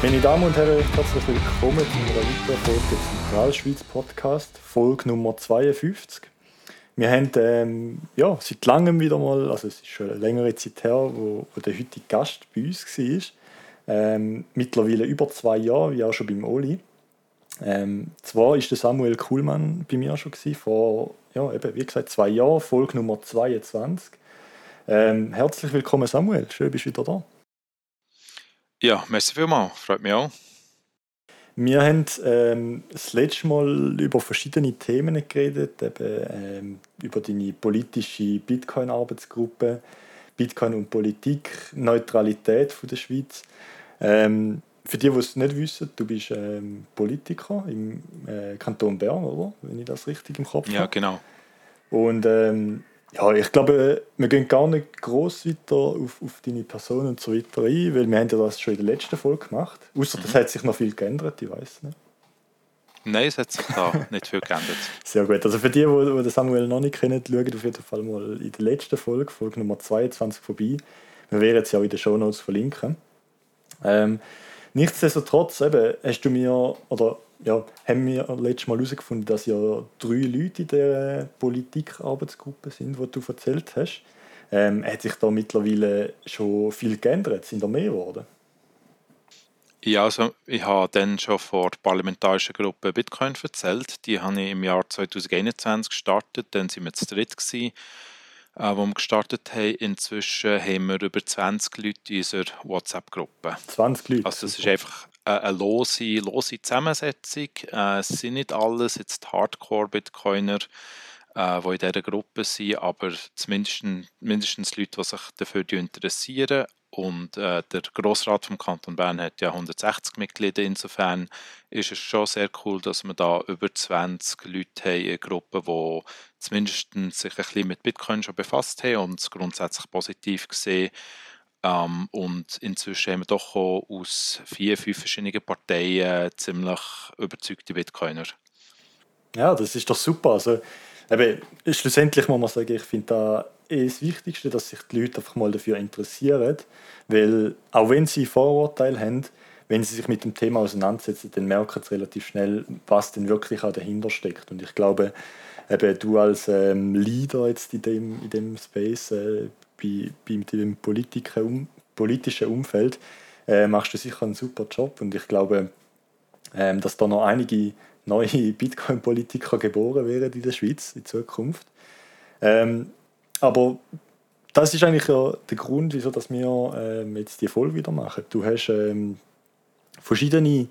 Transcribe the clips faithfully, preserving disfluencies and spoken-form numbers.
Meine Damen und Herren, herzlich willkommen zu einer weiteren Folge des Zentralschweiz Podcast, Folge Nummer zweiundfünfzig. Wir haben ähm, ja, seit langem wieder mal, also es ist schon eine längere Zeit her, wo, wo der heutige Gast bei uns war. Ähm, mittlerweile über zwei Jahre, wie auch schon beim Oli. Ähm, zwar war der Samuel Kuhlmann bei mir schon gewesen, vor, ja, eben, wie gesagt, zwei Jahren, Folge Nummer zweiundzwanzig. Ähm, herzlich willkommen, Samuel, schön bist du wieder da. Ja, merci vielmals, freut mich auch. Wir haben ähm, das letzte Mal über verschiedene Themen geredet, eben, ähm, über deine politische Bitcoin-Arbeitsgruppe, Bitcoin und Politik, Neutralität von der Schweiz. Ähm, für die, die es nicht wissen, du bist ähm, Politiker im äh, Kanton Bern, oder? Wenn ich das richtig im Kopf Ja, habe. genau. Und ähm, ja, ich glaube, wir gehen gar nicht gross weiter auf, auf deine Person und so weiter ein, weil wir haben ja das schon in der letzten Folge gemacht. Außer das Mhm. hat sich noch viel geändert, ich weiß nicht. Nein, es hat sich da nicht viel geändert. Sehr gut. Also für die, die, die Samuel noch nicht kennen, schaut auf jeden Fall mal in der letzten Folge, Folge Nummer zweiundzwanzig, vorbei. Wir werden es ja auch in den Shownotes verlinken. Ähm, nichtsdestotrotz, eben, hast du mir, oder ja, haben wir letztes Mal herausgefunden, dass ja drei Leute in der Politikarbeitsgruppe sind, die du erzählt hast. Ähm, hat sich da mittlerweile schon viel geändert? Sind da mehr geworden? Ja, also ich habe dann schon vor der parlamentarischen Gruppe Bitcoin erzählt. Die habe ich im Jahr zwanzig einundzwanzig gestartet. Dann sind wir zu dritt gewesen, äh, wo wir gestartet haben. Inzwischen haben wir über zwanzig Leute in unserer WhatsApp-Gruppe. zwanzig Leute, Also es ist super. einfach eine, eine lose, lose Zusammensetzung. Äh, es sind nicht alles jetzt Hardcore-Bitcoiner, äh, die in dieser Gruppe sind, aber zumindest mindestens Leute, die sich dafür interessieren. Und äh, der Grossrat vom Kanton Bern hat ja hundertsechzig Mitglieder. Insofern ist es schon sehr cool, dass wir da über zwanzig Leute haben in einer Gruppe, die zumindest sich ein bisschen mit Bitcoin schon befasst haben und es grundsätzlich positiv gesehen. Ähm, und inzwischen haben wir doch auch aus vier, fünf verschiedenen Parteien ziemlich überzeugte Bitcoiner. Ja, das ist doch super. Also, eben, schlussendlich muss man sagen, ich finde da eh das Wichtigste, dass sich die Leute einfach mal dafür interessieren. Weil, auch wenn sie Vorurteile haben, wenn sie sich mit dem Thema auseinandersetzen, dann merken sie relativ schnell, was denn wirklich auch dahinter steckt. Und ich glaube, eben, du als ähm, Leader jetzt in dem, in dem Space, äh, bei, bei dem politischen, um, politischen Umfeld, äh, machst du sicher einen super Job. Und ich glaube, ähm, dass da noch einige neue Bitcoin-Politiker geboren werden in der Schweiz in Zukunft. Ähm, aber das ist eigentlich ja der Grund, wieso dass wir ähm, jetzt die Folge wieder machen. Du hast ähm, verschiedene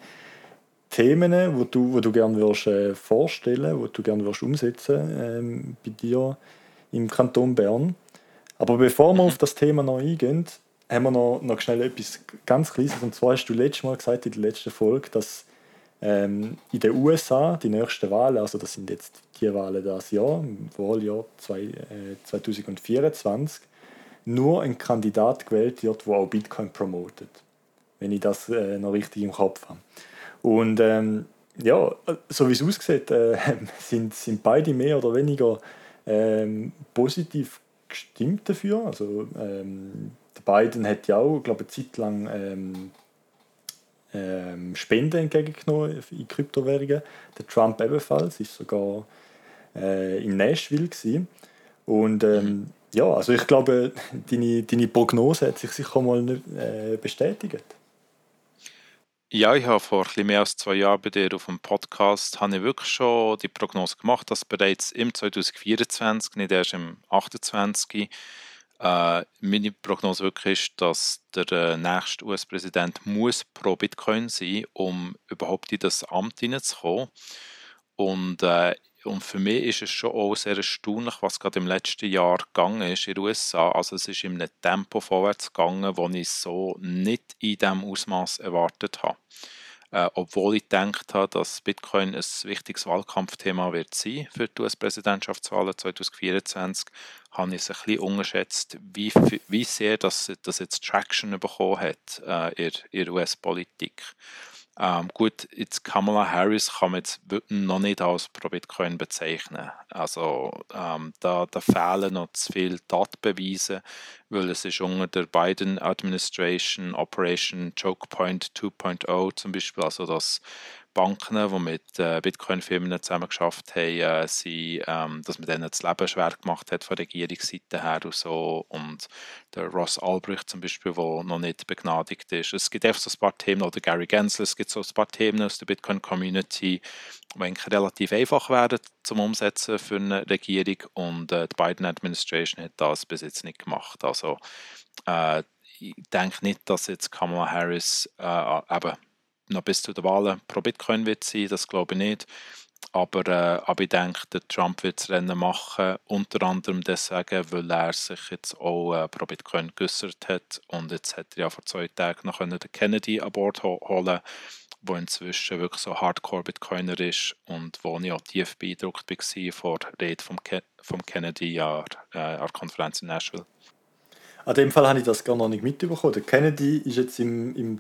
Themen, wo du, wo du gerne würdest, äh, vorstellen, wo du gerne würdest umsetzen ähm, bei dir im Kanton Bern. Aber bevor wir Mhm. auf das Thema noch eingehen, haben wir noch, noch schnell etwas ganz Kleines. Und zwar hast du letztes Mal gesagt in der letzten Folge, dass ähm, in den U S A die nächsten Wahlen, also das sind jetzt die Wahlen das Jahr, im Wahljahr zwei, äh, zwanzig vierundzwanzig, nur ein Kandidat gewählt wird, der auch Bitcoin promotet. Wenn ich das äh, noch richtig im Kopf habe. Und ähm, ja, so wie es aussieht, äh, sind, sind beide mehr oder weniger ähm, positiv gestimmt dafür. Also ähm, der Biden hat ja auch, glaube ich, eine Zeit lang ähm, ähm, Spenden entgegengenommen in Kryptowährungen. Der Trump ebenfalls, ist sogar äh, in Nashville gewesen. Und Mhm. ähm, ja, also ich glaube, deine, deine Prognose hat sich sicher mal äh, bestätigt. Ja, ich habe vor ein bisschen mehr als zwei Jahren bei dir auf dem Podcast habe ich wirklich schon die Prognose gemacht, dass bereits im zwanzig vierundzwanzig, nicht erst im achtundzwanzig, äh, meine Prognose wirklich ist, dass der äh, nächste U S-Präsident muss pro Bitcoin sein, um überhaupt in das Amt hineinzukommen. Und, äh, und für mich ist es schon auch sehr erstaunlich, was gerade im letzten Jahr gegangen ist in den U S A. Also es ist in einem Tempo vorwärts gegangen, das ich so nicht in diesem Ausmaß erwartet habe. Äh, obwohl ich gedacht habe, dass Bitcoin ein wichtiges Wahlkampfthema wird sein für die U S-Präsidentschaftswahlen zwanzig vierundzwanzig, habe ich es ein bisschen unterschätzt, wie, wie sehr das, das jetzt Traction bekommen hat äh, in, in der U S-Politik. Ähm, gut, jetzt Kamala Harris kann man jetzt wirklich noch nicht als Pro-Bitcoin bezeichnen. Also ähm, da, da fehlen noch zu viele Tatbeweise, weil es ist unter der Biden Administration Operation Choke Point zwei Punkt null zum Beispiel, also dass Banken, die mit äh, Bitcoin-Firmen zusammen geschafft haben, äh, sie, ähm, dass man denen das Leben schwer gemacht hat von der Regierungsseite her und so. Und der Ross Ulbricht zum Beispiel, der noch nicht begnadigt ist. Es gibt einfach so ein paar Themen, oder Gary Gensler, es gibt so ein paar Themen aus der Bitcoin-Community, die eigentlich relativ einfach wären zum Umsetzen für eine Regierung, und äh, die Biden-Administration hat das bis jetzt nicht gemacht. Also äh, ich denke nicht, dass jetzt Kamala Harris äh, eben noch bis zu den Wahlen pro Bitcoin wird sein, das glaube ich nicht. Aber, äh, aber ich denke, der Trump wird das Rennen machen, unter anderem deswegen, weil er sich jetzt auch äh, pro Bitcoin geäußert hat. Und jetzt hat er ja vor zwei Tagen noch den Kennedy an Bord ho- holen, der inzwischen wirklich so Hardcore-Bitcoiner ist und wo ich auch tief beeindruckt war von der Rede vom, Ke vom Kennedy an, äh, an der Konferenz in Nashville. An dem Fall habe ich das gar noch nicht mitbekommen. Der Kennedy ist jetzt im, im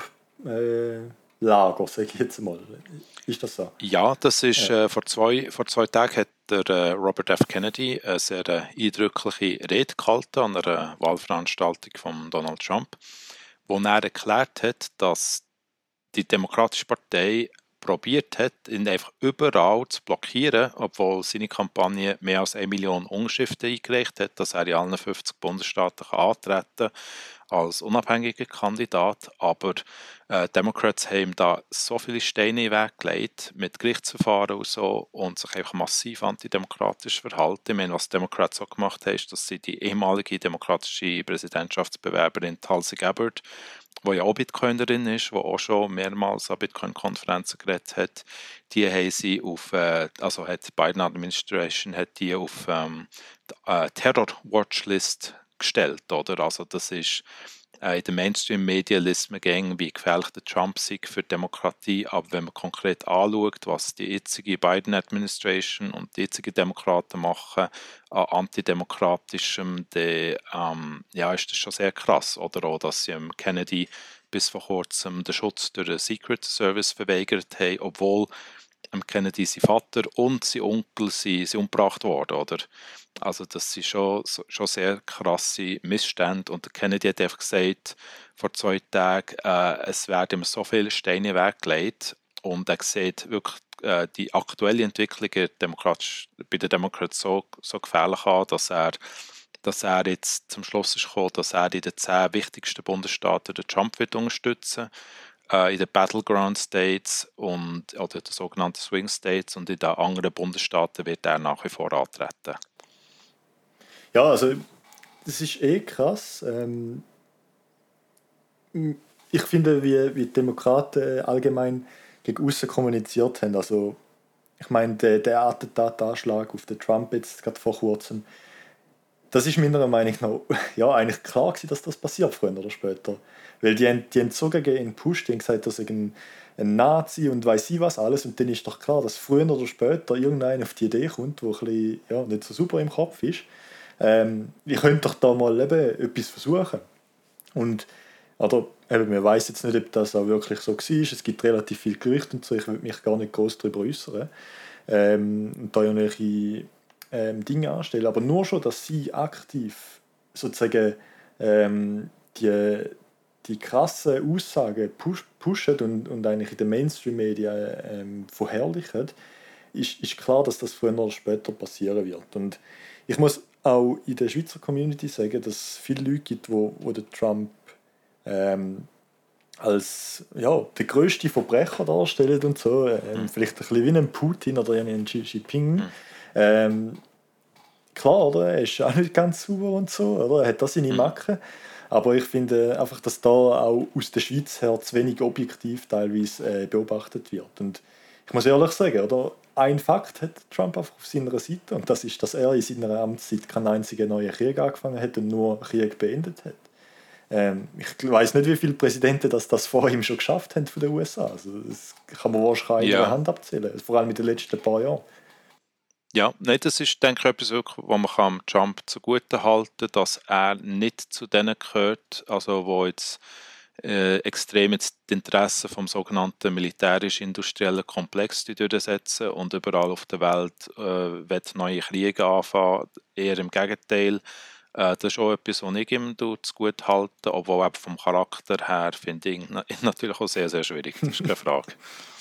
Trump-Lager, sage ich jetzt mal. Ist das so? Ja, das ist Ja. äh, vor, zwei, vor zwei Tagen hat der äh, Robert F. Kennedy eine sehr äh, eindrückliche Rede gehalten an einer Wahlveranstaltung von Donald Trump, wo er erklärt hat, dass die Demokratische Partei probiert hat, ihn einfach überall zu blockieren, obwohl seine Kampagne mehr als eine Million Unterschriften eingereicht hat, dass er in allen fünfzig Bundesstaaten antreten kann als unabhängiger Kandidat. Aber äh, Democrats haben ihm da so viele Steine in den Weg gelegt mit Gerichtsverfahren und so und sich einfach massiv antidemokratisch verhalten. Ich meine, was die Democrats so gemacht haben, ist, dass sie die ehemalige demokratische Präsidentschaftsbewerberin Tulsi Gabbard, die ja auch Bitcoinerin ist, die auch schon mehrmals an Bitcoin-Konferenzen geredet hat, die haben sie auf, äh, also hat die Biden Administration hat die auf ähm, die, äh, Terror-Watchlist gestellt, oder? Also das ist äh, in den Mainstream-Medien liest man gängig, wie gefährlich der Trump sei für die Demokratie, aber wenn man konkret anschaut, was die jetzige Biden-Administration und die jetzigen Demokraten machen an antidemokratischem, dann ähm, ja, ist das schon sehr krass. Oder auch, dass sie Kennedy bis vor kurzem den Schutz durch den Secret Service verweigert haben, obwohl Kennedy, sein Vater und sein Onkel sind, sind umgebracht worden, oder? Also das sind schon, schon sehr krasse Missstände, und der Kennedy hat einfach gesagt, vor zwei Tagen, äh, es werden ihm so viele Steine weggelegt, und er sieht wirklich äh, die aktuelle Entwicklung demokratisch, bei den Demokraten so, so gefährlich an, dass er, dass er jetzt zum Schluss ist gekommen, dass er in den zehn wichtigsten Bundesstaaten den Trump wird unterstützen, in den Battleground States und, oder den sogenannten Swing States, und in den anderen Bundesstaaten wird er nach wie vor antreten. Ja, also das ist eh krass. Ähm, ich finde, wie, wie die Demokraten allgemein gegen außen kommuniziert haben. Also ich meine, der, der Attentatanschlag auf den Trump jetzt gerade vor kurzem, das ist meiner Meinung nach ja, eigentlich klar gewesen, dass das passiert, früher oder später. Weil die haben, die haben so gegen ihn gepusht, die haben gesagt, dass er ein, ein Nazi und weiss ich was alles. Und dann ist doch klar, dass früher oder später irgendeiner auf die Idee kommt, der ein bisschen, ja, nicht so super im Kopf ist. Ähm, ich könnte doch da mal eben etwas versuchen. Und oder, eben, man weiss jetzt nicht, ob das auch wirklich so war. Es gibt relativ viele Gerüchte und so, ich will mich gar nicht groß darüber äußern. Ähm, und da irgendwelche ähm, Dinge anstellen. Aber nur schon, dass sie aktiv sozusagen ähm, die, die krassen Aussagen push, pushen und, und eigentlich in den Mainstream-Medien ähm, verherrlichen, ist, ist klar, dass das früher oder später passieren wird. Und ich muss auch in der Schweizer Community sagen, dass es viele Leute gibt, wo, wo den Trump ähm, als ja, der grösste Verbrecher darstellen und so. Ähm, Mhm. Vielleicht ein bisschen wie ein Putin oder ein Xi Jinping. Mhm. Ähm, klar, oder? Er ist auch nicht ganz sauber und so, oder? Er hat da seine Mhm. Macken. Aber ich finde einfach, dass da auch aus der Schweiz her zu wenig objektiv teilweise äh, beobachtet wird. Und ich muss ehrlich sagen, oder? Ein Fakt hat Trump einfach auf seiner Seite, und das ist, dass er in seiner Amtszeit keinen einzigen neuen Krieg angefangen hat und nur Krieg beendet hat. Ähm, ich weiß nicht, wie viele Präsidenten das, das vor ihm schon geschafft haben von den U S A. Also das kann man wahrscheinlich in Ja. einer Hand abzählen, vor allem in den letzten paar Jahren. Ja, nein, das ist, denke ich, etwas, wirklich, was man kann Trump zugute halten kann, dass er nicht zu denen gehört, also wo jetzt äh, extrem jetzt die Interessen vom sogenannten militärisch-industriellen Komplex durchsetzen und überall auf der Welt äh, wird neue Kriege anfangen. Eher im Gegenteil. Äh, das ist auch etwas, was ich ihm zugute halte, obwohl eben vom Charakter her finde ich ihn natürlich auch sehr, sehr schwierig. Das ist keine Frage.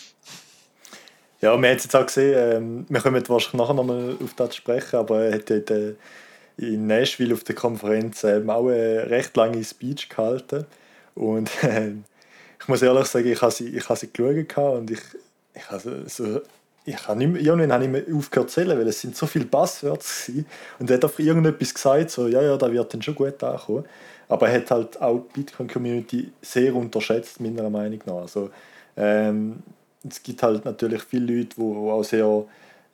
Ja, wir haben es jetzt auch gesehen, ähm, wir kommen wahrscheinlich nachher nochmal auf das zu sprechen, aber er hat dort, äh, in Nashville auf der Konferenz ähm, auch eine recht lange Speech gehalten. Und äh, ich muss ehrlich sagen, ich habe sie, ich habe sie geschaut und ich, ich habe so, ich habe nicht mehr, irgendwann habe ich nicht mehr aufgehört zu zählen, weil es sind so viele Buzzwords gewesen. Und er hat einfach irgendetwas gesagt, so, ja, ja, da wird dann schon gut ankommen. Aber er hat halt auch die Bitcoin-Community sehr unterschätzt, meiner Meinung nach. Also, ähm, es gibt halt natürlich viele Leute, die auch sehr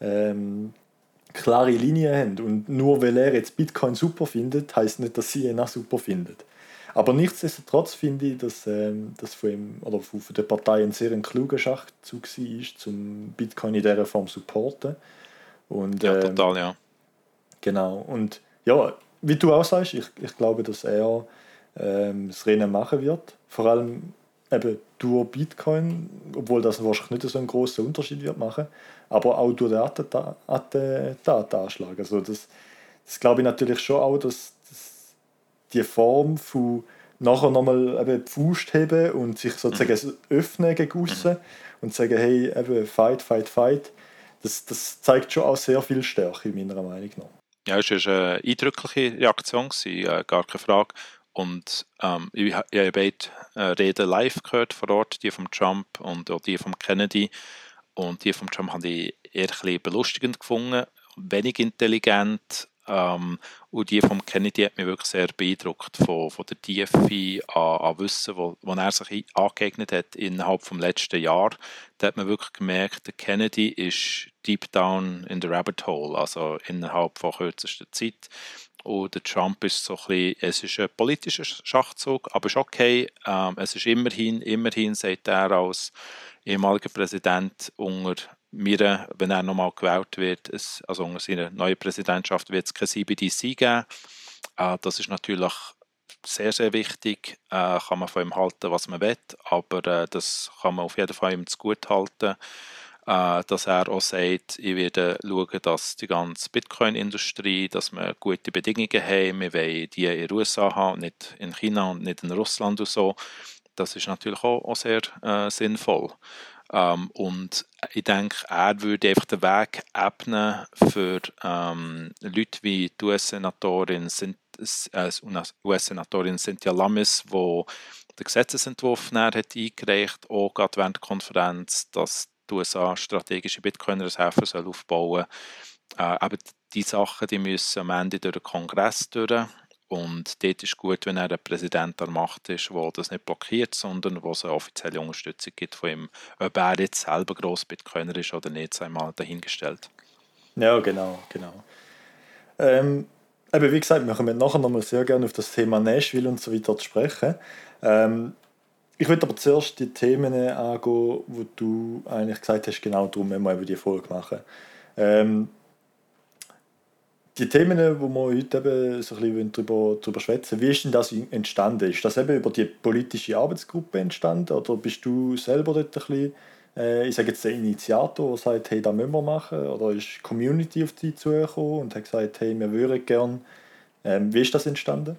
ähm, klare Linien haben. Und nur weil er jetzt Bitcoin super findet, heißt nicht, dass sie ihn auch super findet. Aber nichtsdestotrotz finde ich, dass ähm, das von ihm oder von, von der Partei ein sehr ein kluger Schachzug war, zum Bitcoin in dieser Form zu supporten. Und Ja, ähm, total, ja. genau. Und ja, wie du auch sagst, ich, ich glaube, dass er ähm, das Rennen machen wird. Vor allem eben durch Bitcoin, obwohl das wahrscheinlich nicht so einen großen Unterschied wird machen, aber auch durch den Attenta- Attentatanschlag. Also das, das glaube ich natürlich schon auch, dass, dass die Form von nachher nochmal eben die Faust heben und sich sozusagen Mhm. öffnen gegen aussen und sagen, hey, eben fight, fight, fight, das, das zeigt schon auch sehr viel Stärke, meiner Meinung nach. Ja, es war eine eindrückliche Reaktion, gewesen, äh, gar keine Frage. Und ähm, ich, ha- ich habe beide äh, Reden live gehört vor Ort, die von Trump und auch die von Kennedy. Und die von Trump habe ich eher ein bisschen belustigend gefunden, wenig intelligent. Ähm, und die von Kennedy hat mich wirklich sehr beeindruckt, von, von der Tiefe an, an Wissen, wo, wo er sich ein- angeeignet hat innerhalb des letzten Jahres. Da hat man wirklich gemerkt, der Kennedy ist deep down in the rabbit hole, also innerhalb von kürzester Zeit. Und der Trump ist so ein bisschen, es ist ein politischer Schachzug, aber ist okay. Ähm, es ist immerhin, immerhin, sagt er als ehemaliger Präsident, unter mir, wenn er nochmal gewählt wird, es, also unter seiner neuen Präsidentschaft, wird es kein C B D C geben. Äh, das ist natürlich sehr, sehr wichtig. Äh, kann man von ihm halten, was man will, aber äh, das kann man auf jeden Fall ihm zugute halten, äh, dass er auch sagt, ich werde schauen, dass die ganze Bitcoin-Industrie, dass wir gute Bedingungen haben, wir wollen die in den U S A haben, nicht in China und nicht in Russland und so. Das ist natürlich auch, auch sehr äh, sinnvoll. Ähm, und ich denke, er würde einfach den Weg ebnen für ähm, Leute wie die U S-Senatorin äh, U S-Senatorin Cynthia Lummis, die den Gesetzesentwurf hat eingereicht, auch gerade während der Konferenz, dass die U S A strategische Bitcoin-Reserven aufbauen soll. Äh, aber die Sachen, die müssen am Ende durch den Kongress durch. Und dort ist gut, wenn er ein Präsident der Macht ist, der das nicht blockiert, sondern wo es eine offizielle Unterstützung gibt von ihm. Ob er jetzt selber gross Bitcoiner ist oder nicht, sei mal dahingestellt. Ja, genau, genau. Ähm, eben wie gesagt, wir kommen nachher nochmal sehr gerne auf das Thema Nashville und so weiter zu sprechen. Ähm, ich würde aber zuerst die Themen angehen, wo du eigentlich gesagt hast, genau darum wenn wir über die Folge machen. Ähm, die Themen, wo wir heute eben so ein bisschen drüber, drüber schwätzen, wie ist denn das entstanden? Ist das eben über die politische Arbeitsgruppe entstanden oder bist du selber dort ein bisschen, äh, ich sage jetzt der Initiator, der sagt, hey, das müssen wir machen? Oder ist die Community auf dich zugekommen und hat gesagt, hey, wir würden gern. Ähm, wie ist das entstanden?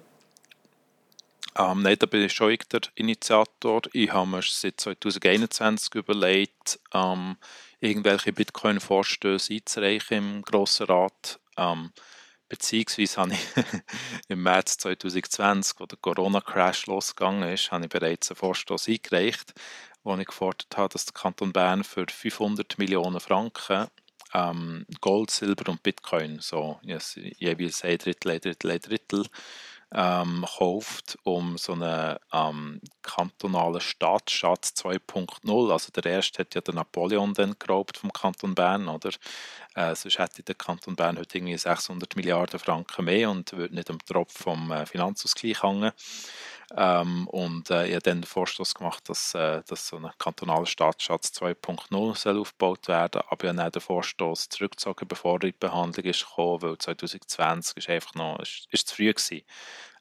Ähm, nein, da bin ich schon ich der Initiator. Ich habe mir seit zwanzig einundzwanzig überlegt, ähm, irgendwelche Bitcoin-Vorstöße einzureichen im Grossen Rat. Ähm, beziehungsweise habe ich im März zwanzig zwanzig, wo der Corona-Crash losgegangen ist, habe ich bereits einen Vorstoß eingereicht, wo ich gefordert habe, dass der Kanton Bern für fünfhundert Millionen Franken ähm, Gold, Silber und Bitcoin, so yes, jeweils ein Drittel, ein Drittel, ein Drittel, ähm, kauft, um so einen ähm, kantonalen Staatsschatz zwei Punkt null. Also der erste hat ja der Napoleon dann geraubt vom Kanton Bern, oder? Äh, sonst hätte der Kanton Bern heute irgendwie sechshundert Milliarden Franken mehr und würde nicht am Tropf vom äh, Finanzausgleich hängen. Ähm, und äh, ich habe dann den Vorstoß gemacht, dass, äh, dass so ein kantonaler Staatsschatz zwei Punkt null soll aufgebaut werden. Aber ich habe dann den Vorstoß zurückgezogen, bevor er in die Behandlung ist gekommen, weil zwanzig zwanzig ist einfach noch ist, ist zu früh gewesen.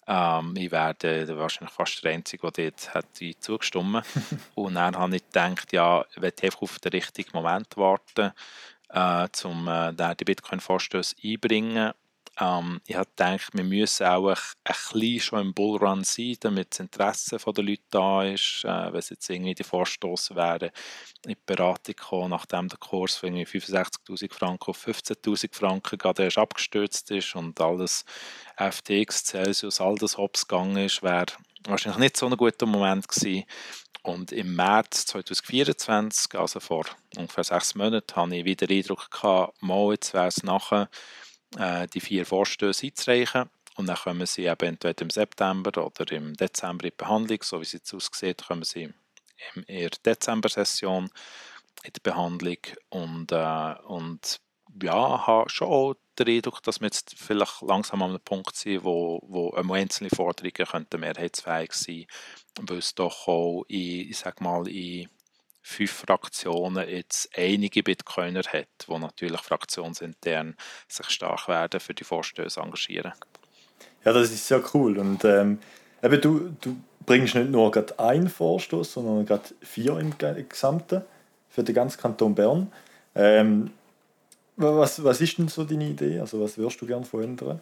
Ähm, ich werde wahrscheinlich fast der Einzige, der dort hätte zugestimmt. Und dann habe ich gedacht, ja, ich werde einfach auf den richtigen Moment warten, äh, um äh, dann die Bitcoin-Vorstöße einbringen. Ähm, ich habe gedacht, wir müssen auch ein, ein bisschen schon im Bullrun sein, damit das Interesse der Leute da ist. Äh, wenn es jetzt irgendwie die Vorstoße wären, in die Beratung gekommen, nachdem der Kurs von irgendwie fünfundsechzigtausend Franken auf fünfzehntausend Franken gerade erst abgestürzt ist und alles F T X, Celsius, all das hops gegangen ist, wäre wahrscheinlich nicht so ein guter Moment gewesen. Und im März zwanzig vierundzwanzig, also vor ungefähr sechs Monaten, hatte ich wieder den Eindruck gehabt, mal jetzt wäre es nachher, äh, die vier Vorstöße einzureichen. Und dann kommen sie eben entweder im September oder im Dezember in die Behandlung. So wie es jetzt aussieht, kommen sie in der Dezember-Session in die Behandlung. Und, äh, und ja, habe schon auch den Eindruck, dass wir jetzt vielleicht langsam an einem Punkt sind, wo, wo einzelne Forderungen könnten mehrheitsfähig sein könnten, weil es doch auch in, ich sag mal, in fünf Fraktionen jetzt einige Bitcoiner hat, die natürlich fraktionsintern sich stark werden für die Vorstöße engagieren. Ja, das ist sehr cool. Und ähm, eben du, du bringst nicht nur gerade einen Vorstoß, sondern gerade vier im Gesamten für den ganzen Kanton Bern. Ähm, was, was ist denn so deine Idee? Also was würdest du gerne verändern?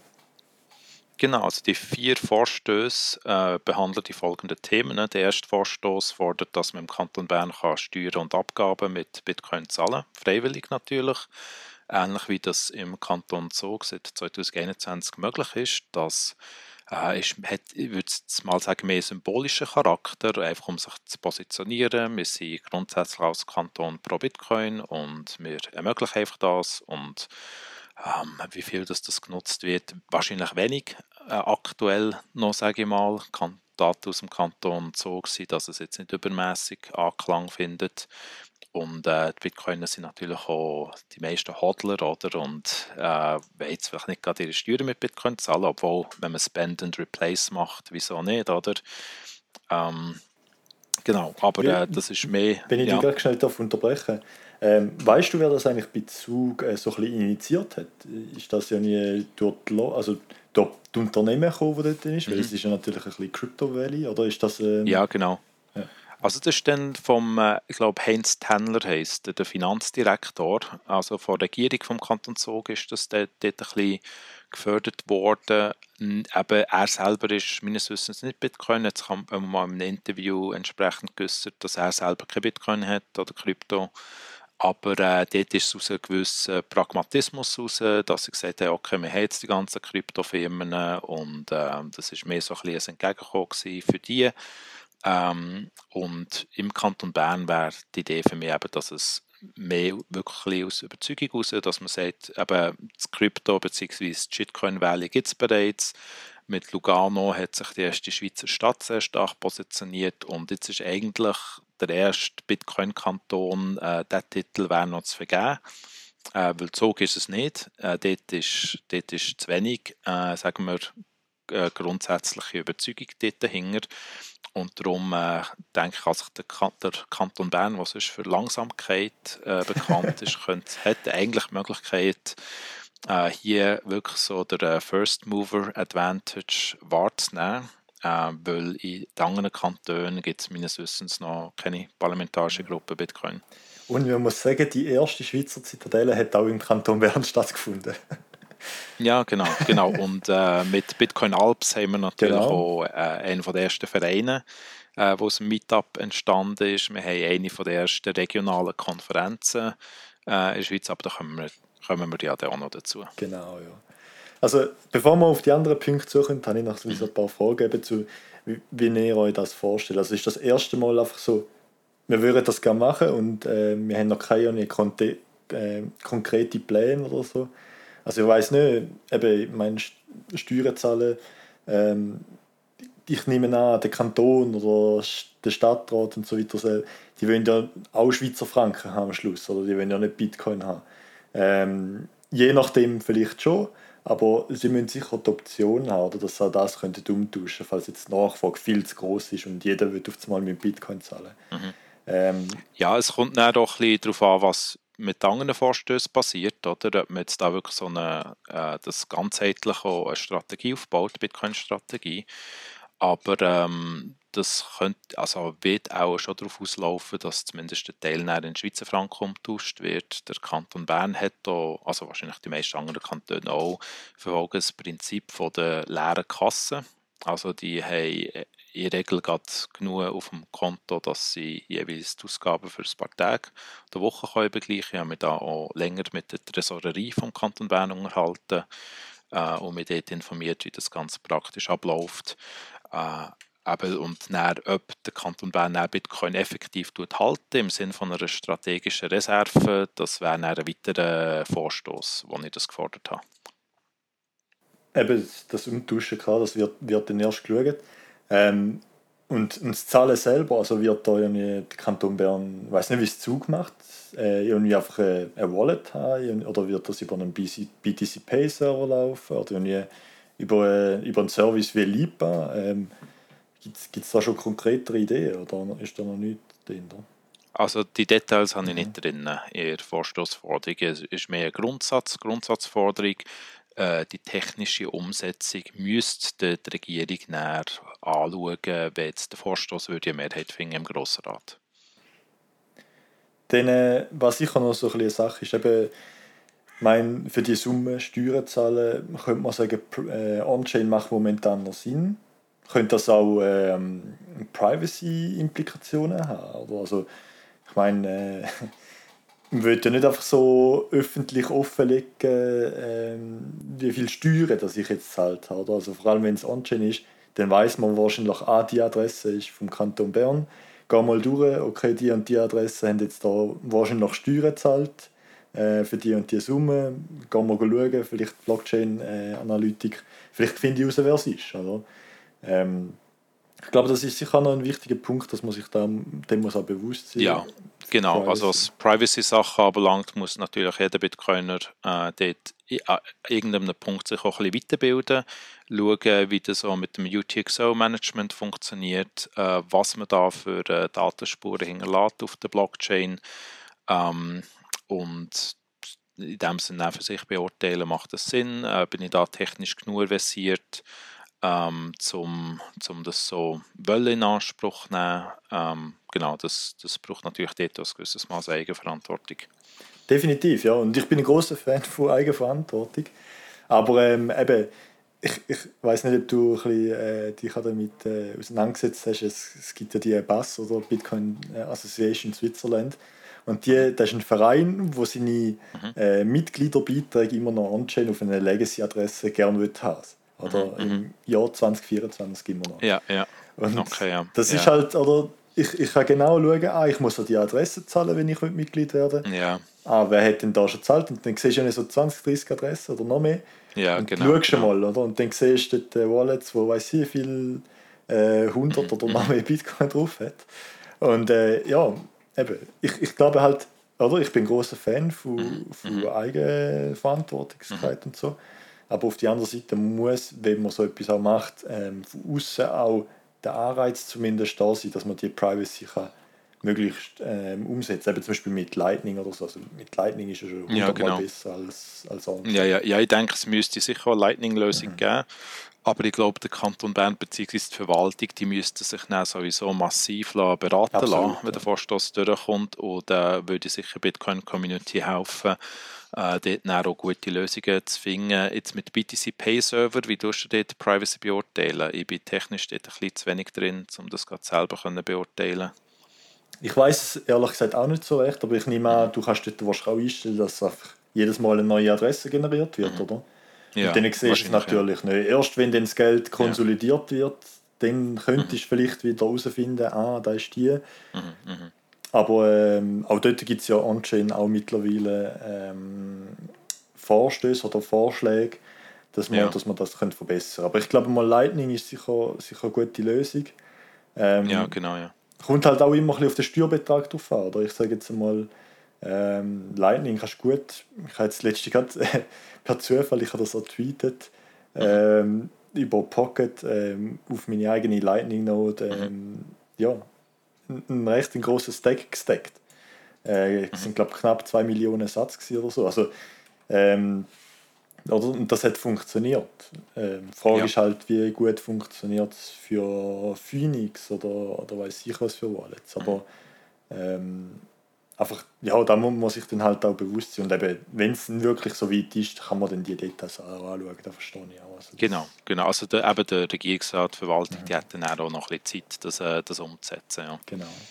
Genau, also die vier Vorstöße äh, behandeln die folgenden Themen. Der erste Vorstoß fordert, dass man im Kanton Bern kann Steuern und Abgaben mit Bitcoin zahlen, freiwillig natürlich. Ähnlich wie das im Kanton Zug seit zwanzig einundzwanzig möglich ist. Das äh, ist, hat, ich würde jetzt mal sagen, mehr symbolischen Charakter, einfach um sich zu positionieren. Wir sind grundsätzlich als Kanton pro Bitcoin und wir ermöglichen einfach das. Und ähm, wie viel das, das genutzt wird, wahrscheinlich wenig. Äh, aktuell noch, sage ich mal, kann Daten aus dem Kanton so sein, dass es jetzt nicht übermäßig Anklang findet. Und äh, die Bitcoiner sind natürlich auch die meisten Hodler, oder? Und äh, wollen jetzt vielleicht nicht gerade ihre Steuern mit Bitcoin zahlen, obwohl, wenn man Spend and Replace macht, wieso nicht, oder? Ähm, genau, aber Ja, äh, das ist mehr, wenn ich dich ja. gerade schnell darf unterbrechen ähm, weißt du, wer das eigentlich bei Zug äh, so ein bisschen initiiert hat? Ist das ja nie durch die, Lo- also durch die Unternehmen gekommen, wo dort ist? Weil Mhm. es ist ja natürlich ein bisschen Crypto Valley, oder ist das... Ähm, Ja, genau. ja. Also das ist dann vom, äh, ich glaube, Heinz Tannler heisst, der der Finanzdirektor, also von der Regierung vom Kanton Zug ist das dort, dort ein bisschen gefördert worden. N- Eben, er selber ist meines Wissens nicht Bitcoin, jetzt haben wir mal in einem Interview entsprechend geäußert, dass er selber kein Bitcoin hat oder Krypto. Aber äh, dort ist es aus einem gewissen Pragmatismus raus, dass ich gesagt habe, okay, wir haben jetzt die ganzen Kryptofirmen und äh, das ist mehr so ein bisschen ein Entgegenkommen gewesen für die. Ähm, und im Kanton Bern wäre die Idee für mich eben, dass es mehr wirklich aus Überzeugung heraus, dass man sagt, eben das Krypto bzw. das Shitcoin Valley gibt es bereits. Mit Lugano hat sich die erste Schweizer Stadt sehr stark positioniert und jetzt ist eigentlich der erste Bitcoin-Kanton, äh, der Titel wäre noch zu vergeben. Äh, weil Zug ist es nicht. Äh, dort, ist, dort ist zu wenig, äh, sagen wir, äh, grundsätzliche Überzeugung dort dahinter. Und darum äh, denke ich, dass sich der, Kan der Kanton Bern, was sonst für Langsamkeit äh, bekannt ist, könnte, hätte eigentlich die Möglichkeit, äh, hier wirklich so der äh, First Mover Advantage wahrzunehmen. Äh, weil in den anderen Kantonen gibt es meines Wissens noch keine parlamentarische Gruppe Bitcoin. Und man muss sagen, die erste Schweizer Zitadelle hat auch im Kanton Bern stattgefunden. Ja, genau, genau. Und äh, mit Bitcoin Alps haben wir natürlich Genau. auch äh, einen der ersten Vereine, äh, wo aus dem Meetup entstanden ist. Wir haben eine der ersten regionalen Konferenzen äh, in der Schweiz, aber da kommen wir, kommen wir ja dann auch noch dazu. Genau, ja. Also, bevor wir auf die anderen Punkte suchen, habe ich noch so Mhm. ein paar Fragen eben zu, wie, wie ihr euch das vorstellt. Also, ist das erste Mal einfach so, wir würden das gerne machen und äh, wir haben noch keine konte, äh, konkrete Pläne oder so. Also, ich weiss nicht, eben, ich meine, Steuern zahlen, ähm, ich nehme an, der Kanton oder der Stadtrat und so weiter, die wollen ja auch Schweizer Franken haben am Schluss, oder die wollen ja nicht Bitcoin haben. Ähm, je nachdem vielleicht schon, aber sie müssen sicher die Option haben, oder, dass sie auch das könnten umtauschen, falls jetzt die Nachfrage viel zu groß ist und jeder will auf einmal mit Bitcoin zahlen. Mhm. Ähm, Ja, es kommt dann doch ein bisschen darauf an, was, mit anderen Vorstößen passiert, oder? Ob man jetzt da wirklich so eine, äh, das ganzheitlich auch eine Strategie aufbaut, eine Bitcoin-Strategie. Aber ähm, das könnte, also wird auch schon darauf auslaufen, dass zumindest der Teil nachher in Schweizer Franken umgetauscht wird. Der Kanton Bern hat da, also wahrscheinlich die meisten anderen Kantone auch, verfolgen das Prinzip von der leeren Kasse. Also die haben in der Regel gerade genug auf dem Konto, dass sie jeweils die Ausgaben für ein paar Tage der Woche können begleichen können. Ich habe mich da auch länger mit der Tresorerie vom Kanton Bern unterhalten äh, und mich dort informiert, wie das ganz praktisch abläuft. Äh, eben, und dann, ob der Kanton Bern dann Bitcoin effektiv tut halten im Sinne von einer strategischen Reserve, das wäre dann ein weiterer Vorstoß, wo ich das gefordert habe. Eben, das Umtauschen, klar, das wird, wird dann erst geschaut. Ähm, und, und das Zahlen selber, also wird da irgendwie der Kanton Bern, ich weiß nicht, wie es zugemacht, äh, irgendwie einfach eine, eine Wallet haben, oder wird das über einen B T C Pay Server laufen, oder irgendwie über, äh, über einen Service wie Lipa? Ähm, Gibt es da schon konkretere Ideen, oder ist da noch nichts dahinter? Also die Details habe ich Mhm. nicht drin in der Vorstoßforderung. Es ist mehr eine Grundsatz, Grundsatzforderung. Äh, die technische Umsetzung müsste die Regierung näher anschauen, wenn jetzt der Vorstoß würde eine Mehrheit finden im Grossen Rat. Dann, äh, was sicher noch so ein bisschen eine Sache ist, eben, ich meine, für die Summe Steuern zahlen, könnte man sagen, pr- äh, On-Chain macht momentan noch Sinn. Könnte das auch ähm, Privacy-Implikationen haben? Oder? Also, ich meine, äh, man will ja nicht einfach so öffentlich offenlegen, ähm, wie viel Steuern das ich jetzt zahlt habe. Oder? Also vor allem, wenn es On-Chain ist, dann weiß man wahrscheinlich, ah, die Adresse ist vom Kanton Bern. Geh mal durch, okay, die und die Adresse haben jetzt da wahrscheinlich noch Steuern gezahlt äh, für die und die Summe. Geh mal schauen, vielleicht Blockchain-Analytik. Vielleicht finde ich raus, wer es ist. Oder? Ähm, ich glaube, das ist sicher noch ein wichtiger Punkt, dass man sich dem, dem muss auch bewusst sein Ja, für genau. Also Privacy. was Privacy-Sachen anbelangt, muss natürlich jeder Bitcoiner äh, dort an irgendeinem Punkt sich auch ein bisschen weiterbilden, schauen, wie das auch mit dem U T X O-Management funktioniert, äh, was man da für äh, Datenspuren hinterlässt auf der Blockchain ähm, und in dem Sinne auch für sich beurteilen, macht das Sinn, äh, bin ich da technisch genug versiert, ähm, zum, zum das so wollen in Anspruch nehmen. Ähm, genau, das, das braucht natürlich dort ein gewisses Maß Eigenverantwortung. Definitiv, ja. Und ich bin ein großer Fan von Eigenverantwortung. Aber ähm, eben, ich, ich weiß nicht, ob du ein bisschen, äh, dich auch damit äh, auseinandergesetzt hast. Es, es gibt ja die B A S oder Bitcoin Association Switzerland. Und die, das ist ein Verein, wo seine Mhm, äh, Mitgliederbeiträge immer noch on-chain auf eine Legacy-Adresse gerne will haben. mhm, Oder mhm. im Jahr zwanzig vierundzwanzig immer noch. Ja, ja. Und Okay, ja. das ist Ja, halt, oder ich, ich kann genau schauen, ah, ich muss ja die Adresse zahlen, wenn ich Mitglied werden will. ja, Ah, wer hat denn da schon gezahlt? Und dann siehst du ja so zwanzig, dreißig Adressen oder noch mehr. ja, Und genau, schaust schon genau. mal, oder? Und dann siehst du dort äh, Wallets, wo weiß ich wie viel äh, hundert Mhm, oder noch mhm, mehr Bitcoin drauf hat. Und äh, ja, eben, ich, ich glaube halt, oder? Ich bin ein großer Fan mhm, von, von mhm, mhm. Eigenverantwortlichkeit und so. Aber auf der anderen Seite muss, wenn man so etwas auch macht, ähm, von außen auch der Anreiz zumindest da sein, dass man die Privacy kann möglichst ähm, umsetzen. Eben zum Beispiel mit Lightning oder so. Also mit Lightning ist ja schon Ja, hundertmal genau. besser als, als Ja, On-Chain. ja, ja, ich denke, es müsste sicher eine Lightning-Lösung Mhm. geben. Aber ich glaube, der Kanton Bern bzw. die Verwaltung, die müsste sich dann sowieso massiv lassen, beraten lassen, Absolut, wenn ja. der Vorstoß durchkommt. Und äh, würde sicher Bitcoin-Community helfen, äh, dort dann auch gute Lösungen zu finden. Jetzt mit B T C Pay Server, wie tust du dort Privacy beurteilen? Ich bin technisch dort ein bisschen zu wenig drin, um das gerade selber können beurteilen. Ich weiß es ehrlich gesagt auch nicht so recht, aber ich nehme Mhm. an, du kannst dort wahrscheinlich auch einstellen, dass einfach jedes Mal eine neue Adresse generiert wird, Mhm. oder? Und Ja, dann siehst du es wahrscheinlich, ja. natürlich nicht. Erst wenn dann das Geld Ja. konsolidiert wird, dann Mhm. könntest du vielleicht wieder herausfinden, ah, da ist die. Mhm. Mhm. Aber ähm, auch dort gibt es ja on-chain auch mittlerweile ähm, Vorstöße oder Vorschläge, dass man, Ja. dass man das könnte verbessern könnte. Aber ich glaube mal, Lightning ist sicher, sicher eine gute Lösung. Ja, Ähm, genau, ja. kommt halt auch immer ein bisschen auf den Steuerbetrag drauf an. Oder ich sage jetzt einmal, ähm, Lightning kannst du gut, ich habe jetzt letztens gerade äh, per Zufall, ich habe das auch getweetet, Mhm. ähm, über Pocket ähm, auf meine eigene Lightning-Node Mhm. ähm, ja, einen recht grossen Stack gestackt. Äh, es Mhm. sind, glaube ich, knapp zwei Millionen Satz gewesen oder so. Also, ähm, oder, und das hat funktioniert. Ähm, die Frage Ja, ist halt, wie gut funktioniert es für Phoenix oder, oder weiß ich was für Wallets. mhm. Aber ähm, einfach, ja, da muss man sich dann halt auch bewusst sein. Und eben, wenn es dann wirklich so weit ist, kann man dann die Details auch anschauen. Da verstehe ich auch. Also Genau, das, genau. Also der, eben der Regierungsrat, die Verwaltung, die mhm, hat dann auch noch ein bisschen Zeit, das, äh, das umzusetzen. Ja. genau.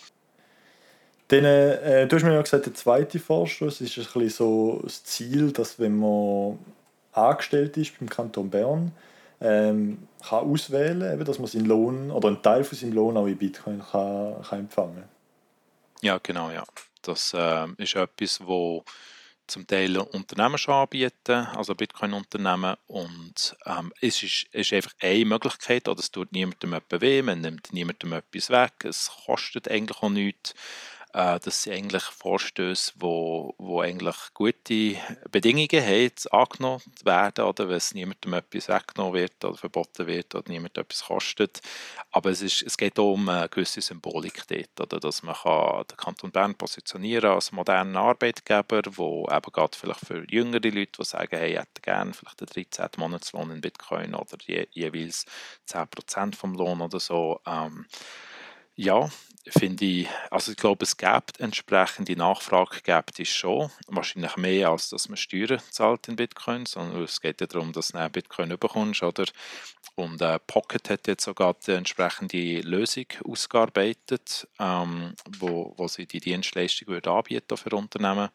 Dann, äh, du hast mir ja gesagt, der zweite Vorstoß ist ein bisschen so das Ziel, dass wenn man angestellt ist beim Kanton Bern, ähm, kann auswählen, eben, dass man seinen Lohn oder einen Teil von seinem Lohn auch in Bitcoin kann, kann empfangen. Ja, genau, ja. Das ähm, ist etwas, wo zum Teil Unternehmen schon anbieten, also Bitcoin-Unternehmen. Und ähm, es ist, ist einfach eine Möglichkeit, oder es tut niemandem etwas weh, man nimmt niemandem etwas weg, es kostet eigentlich auch nichts. Äh, das sind eigentlich Vorstöße, wo, wo eigentlich gute Bedingungen haben, angenommen zu werden, oder wenn es niemandem etwas weggenommen wird oder verboten wird oder niemand etwas kostet. Aber es, ist, es geht auch um eine gewisse Symbolik dort, oder? Dass man kann den Kanton Bern positionieren als modernen Arbeitgeber, wo eben gerade vielleicht für jüngere Leute, die sagen, hey, ich hätte gerne vielleicht den dreizehnten Monatslohn in Bitcoin oder je, jeweils zehn Prozent vom Lohn oder so. Ähm, ja, finde ich, also ich glaube, es gibt entsprechende Nachfrage, gibt es schon. Wahrscheinlich mehr, als dass man Steuern zahlt in Bitcoin, sondern es geht ja darum, dass du einen Bitcoin bekommst, oder? Und äh, Pocket hat jetzt sogar die entsprechende Lösung ausgearbeitet, ähm, wo, wo sie die Dienstleistung würde anbieten für Unternehmen.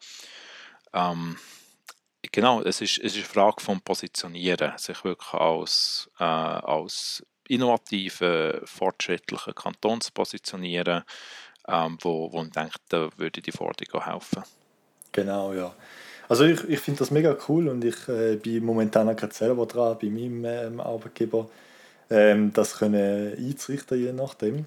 Ähm, genau, es ist, es ist eine Frage vom Positionieren, sich wirklich als, äh, als innovativen, fortschrittlichen Kanton zu positionieren, ähm, wo, wo ich denke, da würde die Forderung auch helfen. Genau, ja. Also ich, ich finde das mega cool und ich äh, bin momentan auch gerade selber dran, bei meinem ähm, Arbeitgeber, ähm, das können einzurichten, je nachdem.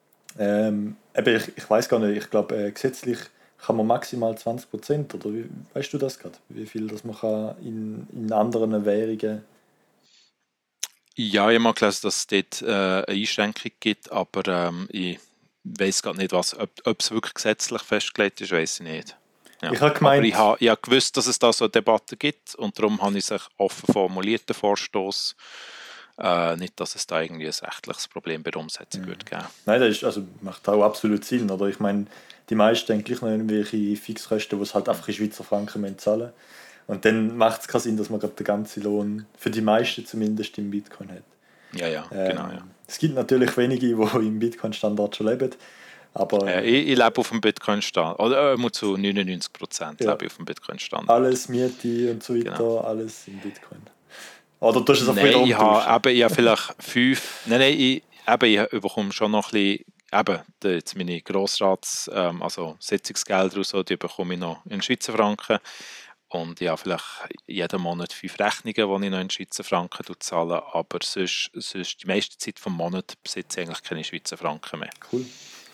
Ähm, eben, ich, ich weiß gar nicht, ich glaube, äh, gesetzlich kann man maximal zwanzig Prozent, oder wie, weißt du das gerade? Wie viel das man kann in, in anderen Währungen. Ja, ich habe mal gelesen, dass es dort äh, eine Einschränkung gibt, aber ähm, ich weiß gerade nicht, was, ob, ob es wirklich gesetzlich festgelegt ist, weiß ich nicht. Ja. Ich habe Aber ich gemeint, habe, ich habe gewusst, dass es da so eine Debatte gibt und darum habe ich es offen formuliert, den Vorstoß. Äh, nicht, dass es da irgendwie ein rechtliches Problem bei der Umsetzung wird geben. nein, das ist, also macht auch absolut Sinn, oder? Ich meine, die meisten haben gleich noch irgendwelche Fixkosten, die es halt Hm. einfach in Schweizer Franken müssen zahlen. Und dann macht es keinen Sinn, dass man gerade den ganzen Lohn, für die meisten zumindest, im Bitcoin hat. Ja, ja, genau, ja. Ähm, es gibt natürlich wenige, die im Bitcoin-Standard schon leben, aber Äh, ich, ich lebe auf dem Bitcoin-Standard, oder äh, zu neunundneunzig Prozent ja, lebe ich auf dem Bitcoin-Standard. alles Miete und so Genau. weiter, alles in Bitcoin. Oder du hast es einfach Nein, wieder ich habe umtauschen. eben, ich habe vielleicht fünf, nein, nein, ich, eben, ich bekomme schon noch ein bisschen, eben, die- jetzt meine Grossrats, ähm, also Sitzungsgelder und so, die bekomme ich noch in Schweizer Franken. Und ich habe vielleicht jeden Monat fünf Rechnungen, die ich noch in Schweizer Franken zahle, aber sonst, sonst die meiste Zeit vom Monat besitze ich eigentlich keine Schweizer Franken mehr. Cool.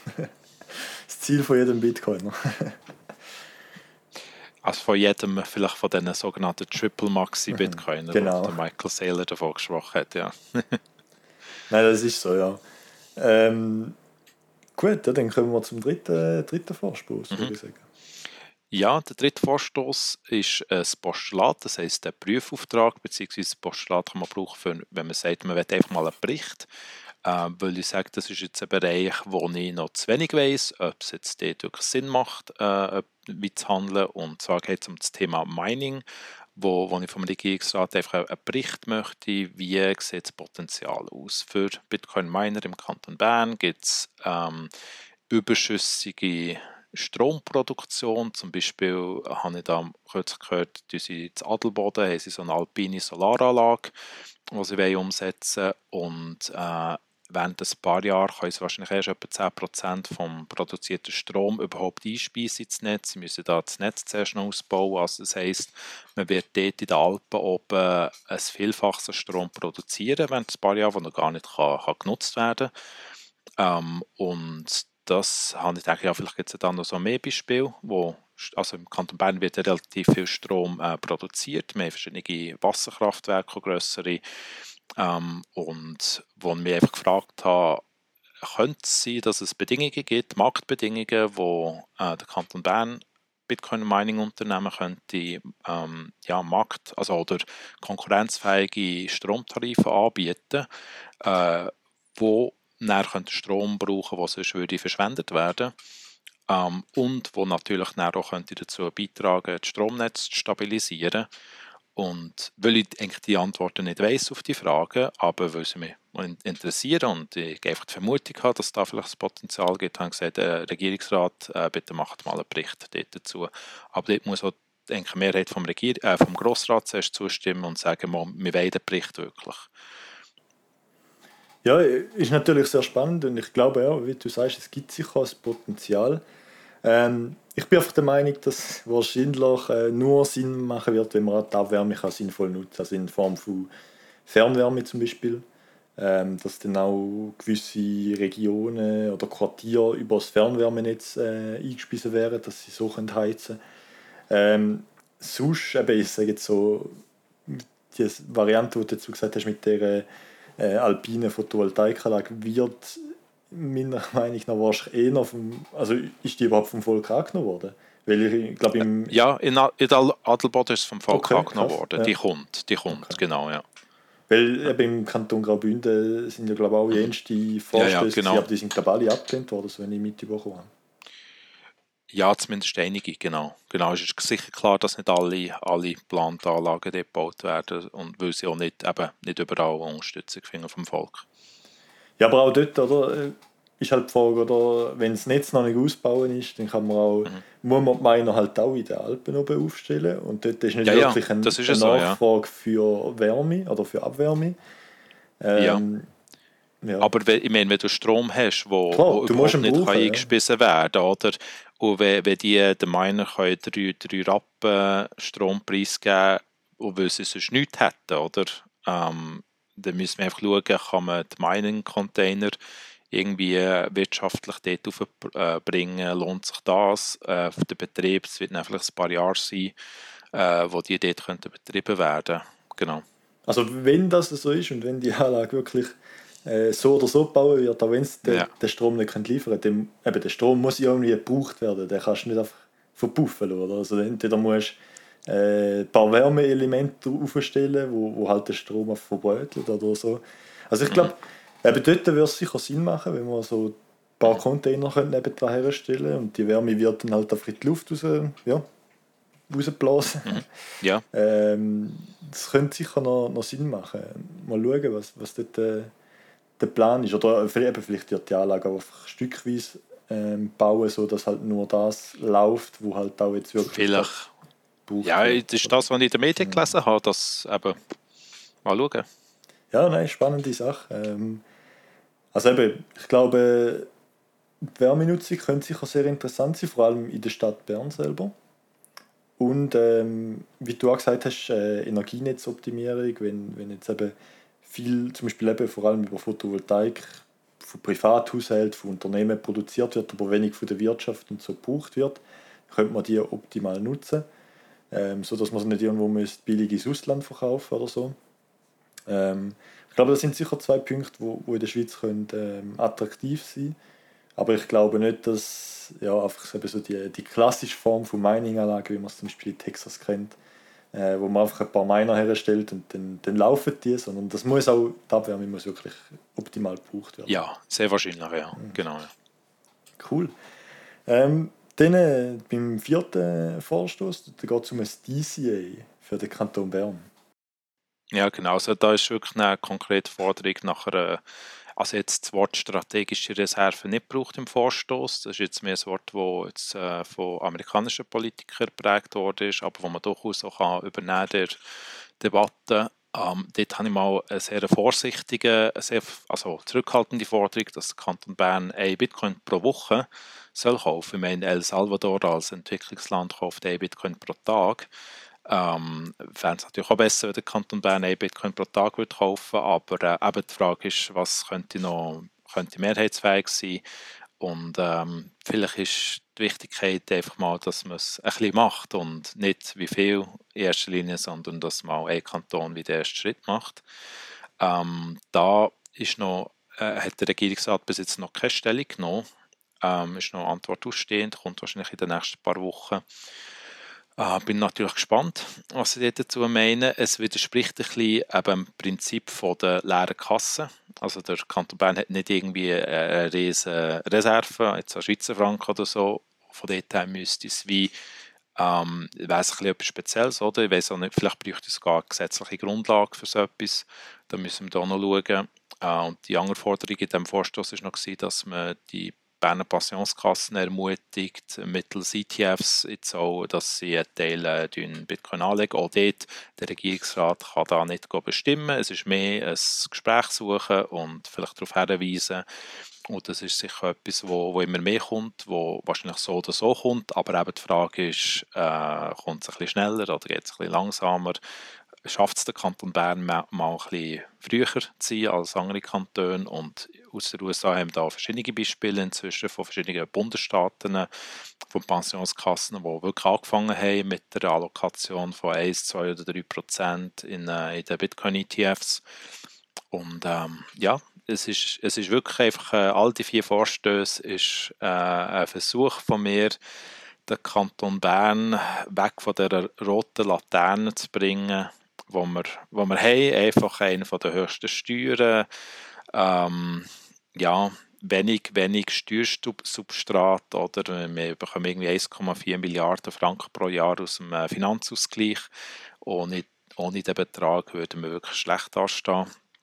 Das Ziel von jedem Bitcoiner. Also von jedem, vielleicht von diesen sogenannten Triple Maxi Bitcoiner, wo Genau. der Michael Saylor davon gesprochen hat, ja. Nein, das ist so, ja. Ähm, gut, ja, dann kommen wir zum dritten, dritten Vorstoß, Mhm. würde ich sagen. Ja, der dritte Vorstoß ist ein Postulat, das heisst ein Prüfauftrag, beziehungsweise ein Postulat kann man brauchen, für, wenn man sagt, man will einfach mal einen Bericht. Äh, weil ich sage, das ist jetzt ein Bereich, wo ich noch zu wenig weiss, ob es jetzt dort wirklich Sinn macht, äh, wie zu handeln. Und zwar geht es um das Thema Mining, wo, wo ich vom Regierungsrat einfach einen Bericht möchte, wie sieht das Potenzial aus für Bitcoin-Miner im Kanton Bern, gibt es ähm, überschüssige Stromproduktion, zum Beispiel habe ich da kürzlich gehört, dass sie in Adelboden haben sie so eine alpine Solaranlage, die sie wollen umsetzen und äh, während ein paar Jahren können sie wahrscheinlich erst etwa zehn Prozent vom produzierten Strom überhaupt einspeisen ins Netz. Sie müssen da das Netz zuerst noch ausbauen. Also das heisst, man wird dort in den Alpen oben ein Vielfaches an Strom produzieren, während ein paar Jahre, wo noch gar nicht kann, kann genutzt werden kann. Ähm, und das habe ich gedacht, ja, vielleicht gibt es dann noch so mehr Beispiele, wo, also im Kanton Bern wird ja relativ viel Strom äh, produziert. Wir haben verschiedene Wasserkraftwerke, auch grössere. Ähm, und wo ich mich einfach gefragt habe, könnte es sein, dass es Bedingungen gibt, Marktbedingungen, wo äh, der Kanton Bern Bitcoin-Mining-Unternehmen könnte ähm, ja, Markt, also oder konkurrenzfähige Stromtarife anbieten, äh, wo dann könnte Strom brauchen, der sonst würde verschwendet werden. Ähm, und wo natürlich dann auch könnte dazu beitragen, das Stromnetz zu stabilisieren. Und weil ich eigentlich die Antworten nicht weiss auf die Fragen, aber weil sie mich interessieren und ich einfach die Vermutung habe, dass da vielleicht das Potenzial gibt, habe ich gesagt, äh, Regierungsrat, äh, bitte macht mal einen Bericht dort dazu. Aber dort muss auch denke, die Mehrheit vom, Regier äh, vom Grossrat zuerst zustimmen und sagen, wir wollen den Bericht wirklich. Ja, ist natürlich sehr spannend und ich glaube ja, wie du sagst, es gibt sicher das Potenzial. Ähm, ich bin einfach der Meinung, dass wahrscheinlich äh, nur Sinn machen wird, wenn man die Abwärme kann sinnvoll nutzen kann, also in Form von Fernwärme zum Beispiel. Ähm, dass dann auch gewisse Regionen oder Quartiere über das Fernwärmenetz äh, eingespeisen werden, dass sie so können heizen können. Ähm, sonst, eben, ich sage jetzt so, die Variante, die du dazu gesagt hast, mit der äh, alpinen Photovoltaikanlage, wird meiner Meinung nach wahrscheinlich eher vom, also ist die überhaupt vom Volk angenommen worden? Weil ich glaube im... Ja, in, A- in Ad- Adelboden ist es vom Volk Okay, angenommen krass. worden. Ja. Die kommt, die kommt, Okay. genau, ja. Weil eben im Kanton Graubünden sind ja glaube ich auch Mhm. jenste Ja, Vorstöße, ja, genau. aber die sind glaube ich alle abgelehnt worden, so wenn ich mitbekommen habe. Ja, zumindest einige, genau. Genau, es ist sicher klar, dass nicht alle, alle geplanten Anlagen dort gebaut werden und weil sie auch nicht, eben, nicht überall Unterstützung finden vom Volk. Ja, aber auch dort, oder, äh, ist halt die Frage, oder, wenn das Netz noch nicht ausgebaut ist, dann kann man auch, Mhm. muss man die Miner halt auch in den Alpen oben aufstellen und dort ist nicht Ja, ja, wirklich ein, das ist eine ja so, ja. Nachfrage für Wärme oder für Abwärme. Ja. Ähm, ja. Aber wenn, ich meine, wenn du Strom hast, wo, Klar, wo du musst überhaupt ihn nicht brauchen, kann ja. eingespeisen werden, oder? Und wenn, wenn die den Miner können drei, drei Rappen Strompreis geben, und weil sie sonst nichts hätten, oder? Ähm, dann müssen wir einfach schauen, kann man die Mining-Container irgendwie äh, wirtschaftlich dort aufbringen, lohnt sich das äh, für den Betrieb, es wird dann vielleicht ein paar Jahre sein, äh, wo die dort könnten betrieben werden. Genau. Also wenn das so ist und wenn die Anlage wirklich äh, so oder so gebaut wird, auch wenn es den, Ja. den Strom nicht können liefern kann, eben der Strom muss ja irgendwie gebraucht werden, den kannst du nicht einfach verpuffen lassen, oder? Also entweder musst du äh, ein paar Wärmeelemente aufstellen, wo, wo halt den Strom verbeutelt oder so. Also ich glaube, Mhm. eben dort würde es sicher Sinn machen, wenn man so ein paar Container nebendran herstellen und die Wärme wird dann halt einfach in die Luft raus, ja, rausblasen. Mhm. Ja. ähm, das könnte sicher noch, noch Sinn machen. Mal schauen, was, was dort äh, der Plan ist. Oder vielleicht, vielleicht wird die Anlage auch einfach stückweise ähm, bauen, sodass halt nur das läuft, wo halt auch jetzt wirklich Vielleicht. gebraucht Ja, wird. das ist das, was ich in den Medien gelesen habe, dass eben, mal schauen. Ja, nein, spannende Sache. Ähm, also eben, ich glaube, die Wärmenutzung könnte sicher sehr interessant sein, vor allem in der Stadt Bern selber. Und ähm, wie du auch gesagt hast, äh, Energienetzoptimierung, wenn, wenn jetzt eben viel, zum Beispiel eben vor allem über Photovoltaik von Privathaushalten, von Unternehmen produziert wird, aber wenig von der Wirtschaft und so gebraucht wird, könnte man die optimal nutzen, ähm, sodass man sie nicht irgendwo müsste billig ins Ausland verkaufen oder so. Ähm, ich glaube, das sind sicher zwei Punkte, wo, wo in der Schweiz können, ähm, attraktiv sein können. Aber ich glaube nicht, dass ja, einfach eben so die, die klassische Form von Mining-Anlage, wie man es zum Beispiel in Texas kennt, äh, wo man einfach ein paar Miner herstellt und dann, dann laufen die, sondern das muss auch, die Abwärme muss wirklich optimal gebraucht werden. Ja, sehr wahrscheinlich, ja. Mhm. Genau. Ja. Cool. Ähm, dann äh, beim vierten Vorstoß, da geht es um ein D C A für den Kanton Bern. Ja, genau. Also da ist wirklich eine konkrete Forderung nach einer, also jetzt das Wort strategische Reserve nicht gebraucht im Vorstoß. Das ist jetzt mehr ein Wort, das jetzt äh, von amerikanischen Politikern geprägt worden ist, aber wo man durchaus auch kann übernehmen der Debatte. Ähm, dort habe ich mal eine sehr vorsichtige, eine sehr, also zurückhaltende Forderung, dass der Kanton Bern ein Bitcoin pro Woche soll kaufen. Ich meine, El Salvador als Entwicklungsland kauft ein Bitcoin pro Tag. Ähm, wäre es natürlich auch besser, wenn der Kanton Bern ein Bitcoin pro Tag würde kaufen, aber äh, eben die Frage ist, was könnte noch könnte mehrheitsfähig sein und ähm, vielleicht ist die Wichtigkeit einfach mal, dass man es ein bisschen macht und nicht wie viel in erster Linie, sondern dass mal ein Kanton wie den ersten Schritt macht. Ähm, da ist noch, äh, hat der Regierungsrat bis jetzt noch keine Stellung genommen. Ähm, ist noch eine Antwort ausstehend, kommt wahrscheinlich in den nächsten paar Wochen. Äh, bin natürlich gespannt, was Sie dazu meinen. Es widerspricht ein bisschen eben dem Prinzip von der leeren Kasse. Also der Kanton Bern hat nicht irgendwie eine riesige Reserve, jetzt an Schweizer Franken oder so. Von dort her müsste es wie, ähm, wäre es ein bisschen etwas Spezielles, oder? Ich weiss auch nicht, vielleicht bräuchte es sogar eine gesetzliche Grundlage für so etwas. Da müssen wir da noch schauen. Äh, und die andere Forderung in diesem Vorstoß war noch, gewesen, dass man die Berner Pensionskassen ermutigt, mittels E T Fs jetzt auch, dass sie einen Teil äh, Bitcoin anlegen. Auch dort, der Regierungsrat kann da nicht bestimmen. Es ist mehr ein Gespräch suchen und vielleicht darauf hinweisen. Und das ist sicher etwas, wo, wo immer mehr kommt, wo wahrscheinlich so oder so kommt. Aber eben die Frage ist, äh, kommt es ein bisschen schneller oder geht es ein bisschen langsamer? Schafft es der Kanton Bern mal ein bisschen früher zu sein als andere Kantone, und aus den U S A haben wir da verschiedene Beispiele inzwischen von verschiedenen Bundesstaaten, von Pensionskassen, die wirklich angefangen haben mit der Allokation von eins, zwei oder drei Prozent in, äh, in den Bitcoin-E T Fs. Und ähm, ja, es ist, es ist wirklich einfach, äh, all die vier Vorstöße ist äh, ein Versuch von mir, den Kanton Bern weg von der roten Laterne zu bringen, wo wir, wo wir haben, einfach eine der höchsten Steuern, ähm, ja, wenig, wenig Steuersubstrat, oder? Wir bekommen irgendwie eins Komma vier Milliarden Franken pro Jahr aus dem Finanzausgleich. Ohne, ohne den Betrag würden wir wirklich schlecht dastehen.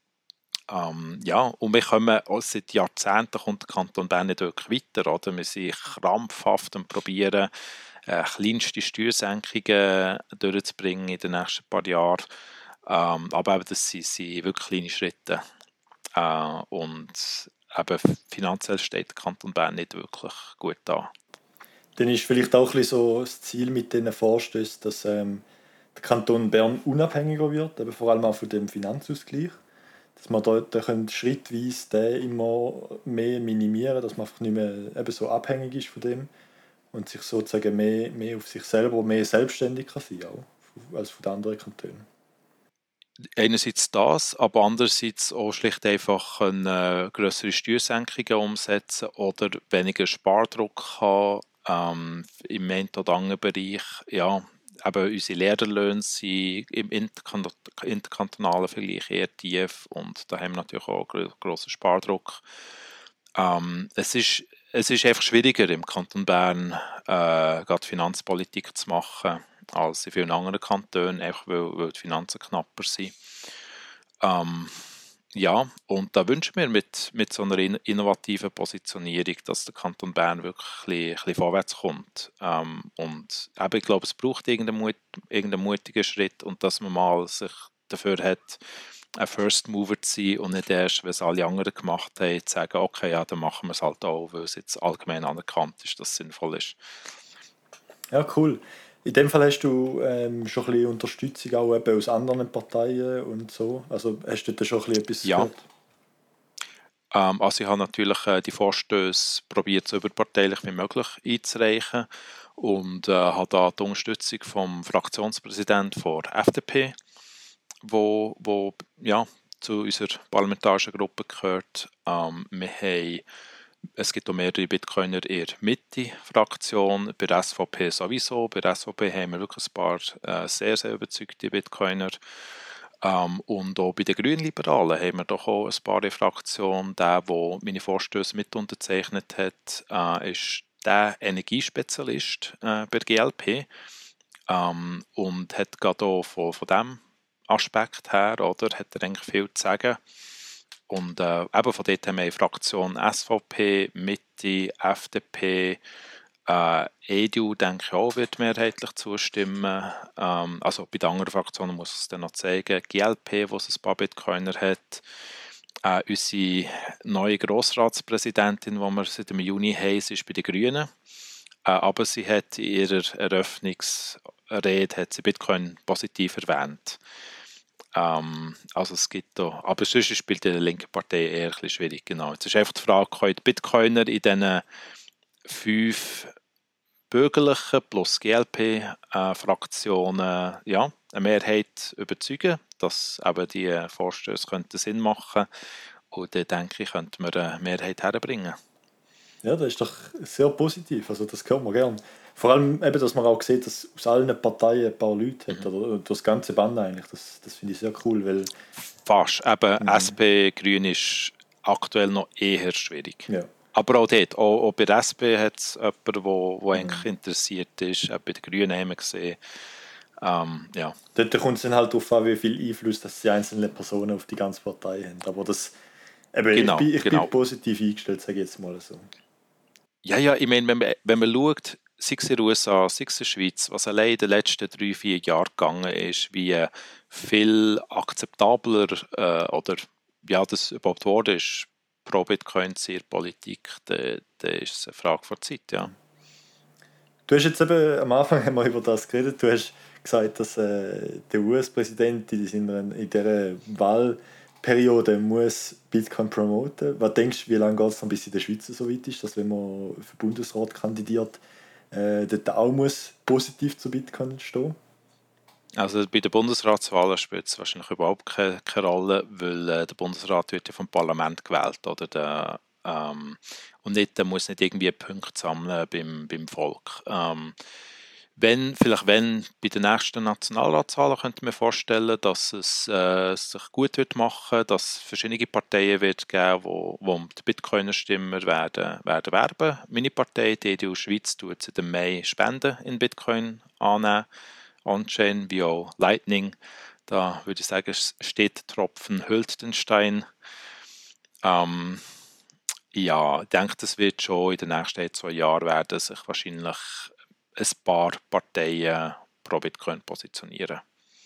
Ähm, ja, und wir kommen, auch seit Jahrzehnten kommt der Kanton Bern nicht wirklich weiter, oder? Wir sind krampfhaft und probieren, äh, kleinste Steuersenkungen durchzubringen in den nächsten paar Jahren. Ähm, aber eben, das sind, sind wirklich kleine Schritte. Äh, und eben finanziell steht der Kanton Bern nicht wirklich gut da. Dann ist vielleicht auch ein bisschen so das Ziel mit diesen Vorstößen, dass ähm, der Kanton Bern unabhängiger wird, eben vor allem auch von dem Finanzausgleich. Dass man da, da können schrittweise den immer mehr minimieren, dass man einfach nicht mehr eben so abhängig ist von dem und sich sozusagen mehr, mehr auf sich selber, mehr selbstständig kann sein auch, als von den anderen Kantonen. Einerseits das, aber andererseits auch schlicht einfach eine größere Steuersenkungen umsetzen oder weniger Spardruck haben ähm, im einen oder anderen Bereich. Ja, eben unsere Lehrerlöhne sind im interkan- interkantonalen Vergleich eher tief, und da haben wir natürlich auch einen grossen Spardruck. Ähm, es ist, es ist einfach schwieriger im Kanton Bern, äh, gerade Finanzpolitik zu machen, als in vielen anderen Kantonen, einfach weil, weil die Finanzen knapper sind. Ähm, ja, und da wünschen wir mit, mit so einer in- innovativen Positionierung, dass der Kanton Bern wirklich ein bisschen, ein bisschen vorwärts kommt. Ähm, und eben, ich glaube, es braucht irgendeinen, Mut, irgendeinen mutigen Schritt, und dass man mal sich dafür hat, ein First Mover zu sein und nicht erst, wenn es alle anderen gemacht haben, zu sagen, okay, ja, dann machen wir es halt auch, weil es jetzt allgemein anerkannt ist, dass es sinnvoll ist. Ja, cool. In dem Fall hast du ähm, schon ein bisschen Unterstützung auch eben aus anderen Parteien und so. Also hast du da schon ein bisschen etwas Ja, gehört? ähm, also ich habe natürlich äh, die Vorstöße probiert, so überparteilich wie möglich einzureichen, und äh, habe da die Unterstützung vom Fraktionspräsidenten der F D P, wo, wo ja, zu unserer parlamentarischen Gruppe gehört. Ähm, wir haben, es gibt auch mehrere Bitcoiner in der Mitte-Fraktion, bei der S V P sowieso. Bei der S V P haben wir wirklich ein paar äh, sehr, sehr überzeugte Bitcoiner. Ähm, und auch bei den Grünliberalen haben wir doch auch ein paar in der Fraktion. Der, der meine Vorstöße mit unterzeichnet hat, äh, ist der Energiespezialist äh, bei der G L P, ähm, und hat gerade auch von, von diesem Aspekt her, oder, hat er eigentlich viel zu sagen. Und äh, eben von dort haben wir eine Fraktion S V P, Mitte, F D P, äh, E D U, denke ich auch, wird mehrheitlich zustimmen. Ähm, also bei den anderen Fraktionen muss ich es dann noch zeigen. G L P, wo es ein paar Bitcoiner hat. Äh, unsere neue Grossratspräsidentin, die wir seit dem Juni haben, ist bei den Grünen. Äh, aber sie hat in ihrer Eröffnungsrede hat sie Bitcoin positiv erwähnt. Ähm, also es gibt da, aber sonst spielt die linke Partei eher ein bisschen schwierig, genau. Jetzt ist einfach die Frage, können die Bitcoiner in diesen fünf bürgerlichen plus G L P-Fraktionen äh, ja, eine Mehrheit überzeugen, dass eben die Vorstöße könnten Sinn machen, und dann denke ich, könnte man eine Mehrheit herbringen. Ja, das ist doch sehr positiv, also das hört man gern. Vor allem eben, dass man auch sieht, dass aus allen Parteien ein paar Leute hat, Mhm. oder das ganze Band eigentlich, das, das finde ich sehr cool, weil, Fast. Eben, mhm. S P, Grün ist aktuell noch eher schwierig. Ja. Aber auch dort, auch, auch bei der S P hat es jemanden, der wo, wo Mhm. eigentlich interessiert ist. Auch bei den Grünen haben wir gesehen. Ähm, ja. Dort kommt es dann halt darauf an, wie viel Einfluss dass die einzelnen Personen auf die ganze Partei haben. Aber das, eben, ich, Genau, bin, ich bin genau. positiv eingestellt, sage ich jetzt mal so. Ja, ja, ich meine, wenn man, wenn man schaut, sei es in den U S A, sei es in der Schweiz, was allein in den letzten drei, vier Jahren gegangen ist, wie viel akzeptabler äh, oder ja, das überhaupt geworden ist, pro Bitcoin in der Politik, dann da ist es eine Frage der Zeit, ja. Du hast jetzt eben, am Anfang haben wir über das geredet, du hast gesagt, dass äh, der U S-Präsident in dieser, in dieser Wahlperiode muss Bitcoin promoten. Was denkst du, wie lange geht es dann, bis in der Schweiz so weit ist, dass wenn man für den Bundesrat kandidiert, äh, dort auch muss positiv zu Bitcoin stehen? Also bei den Bundesratswahlen spielt es wahrscheinlich überhaupt keine, keine Rolle, weil äh, der Bundesrat wird ja vom Parlament gewählt, oder? Der, ähm, und nicht, der muss nicht irgendwie Punkte sammeln beim, beim Volk. Ähm, wenn, vielleicht wenn bei den nächsten Nationalratswahlen könnte ich mir vorstellen, dass es äh, sich gut wird machen, dass es verschiedene Parteien wird geben, wo, wo die Bitcoiner-Stimmer werden, werden werben. Meine Partei, die E D U Schweiz, tut sie im Mai Spenden in Bitcoin annehmen. On-Chain wie auch Lightning. Da würde ich sagen, es steht Tropfen hüllt den Stein. Ähm, ja, ich denke, das wird schon in den nächsten zwei Jahren werden sich wahrscheinlich ein paar Parteien pro Bitcoin positionieren.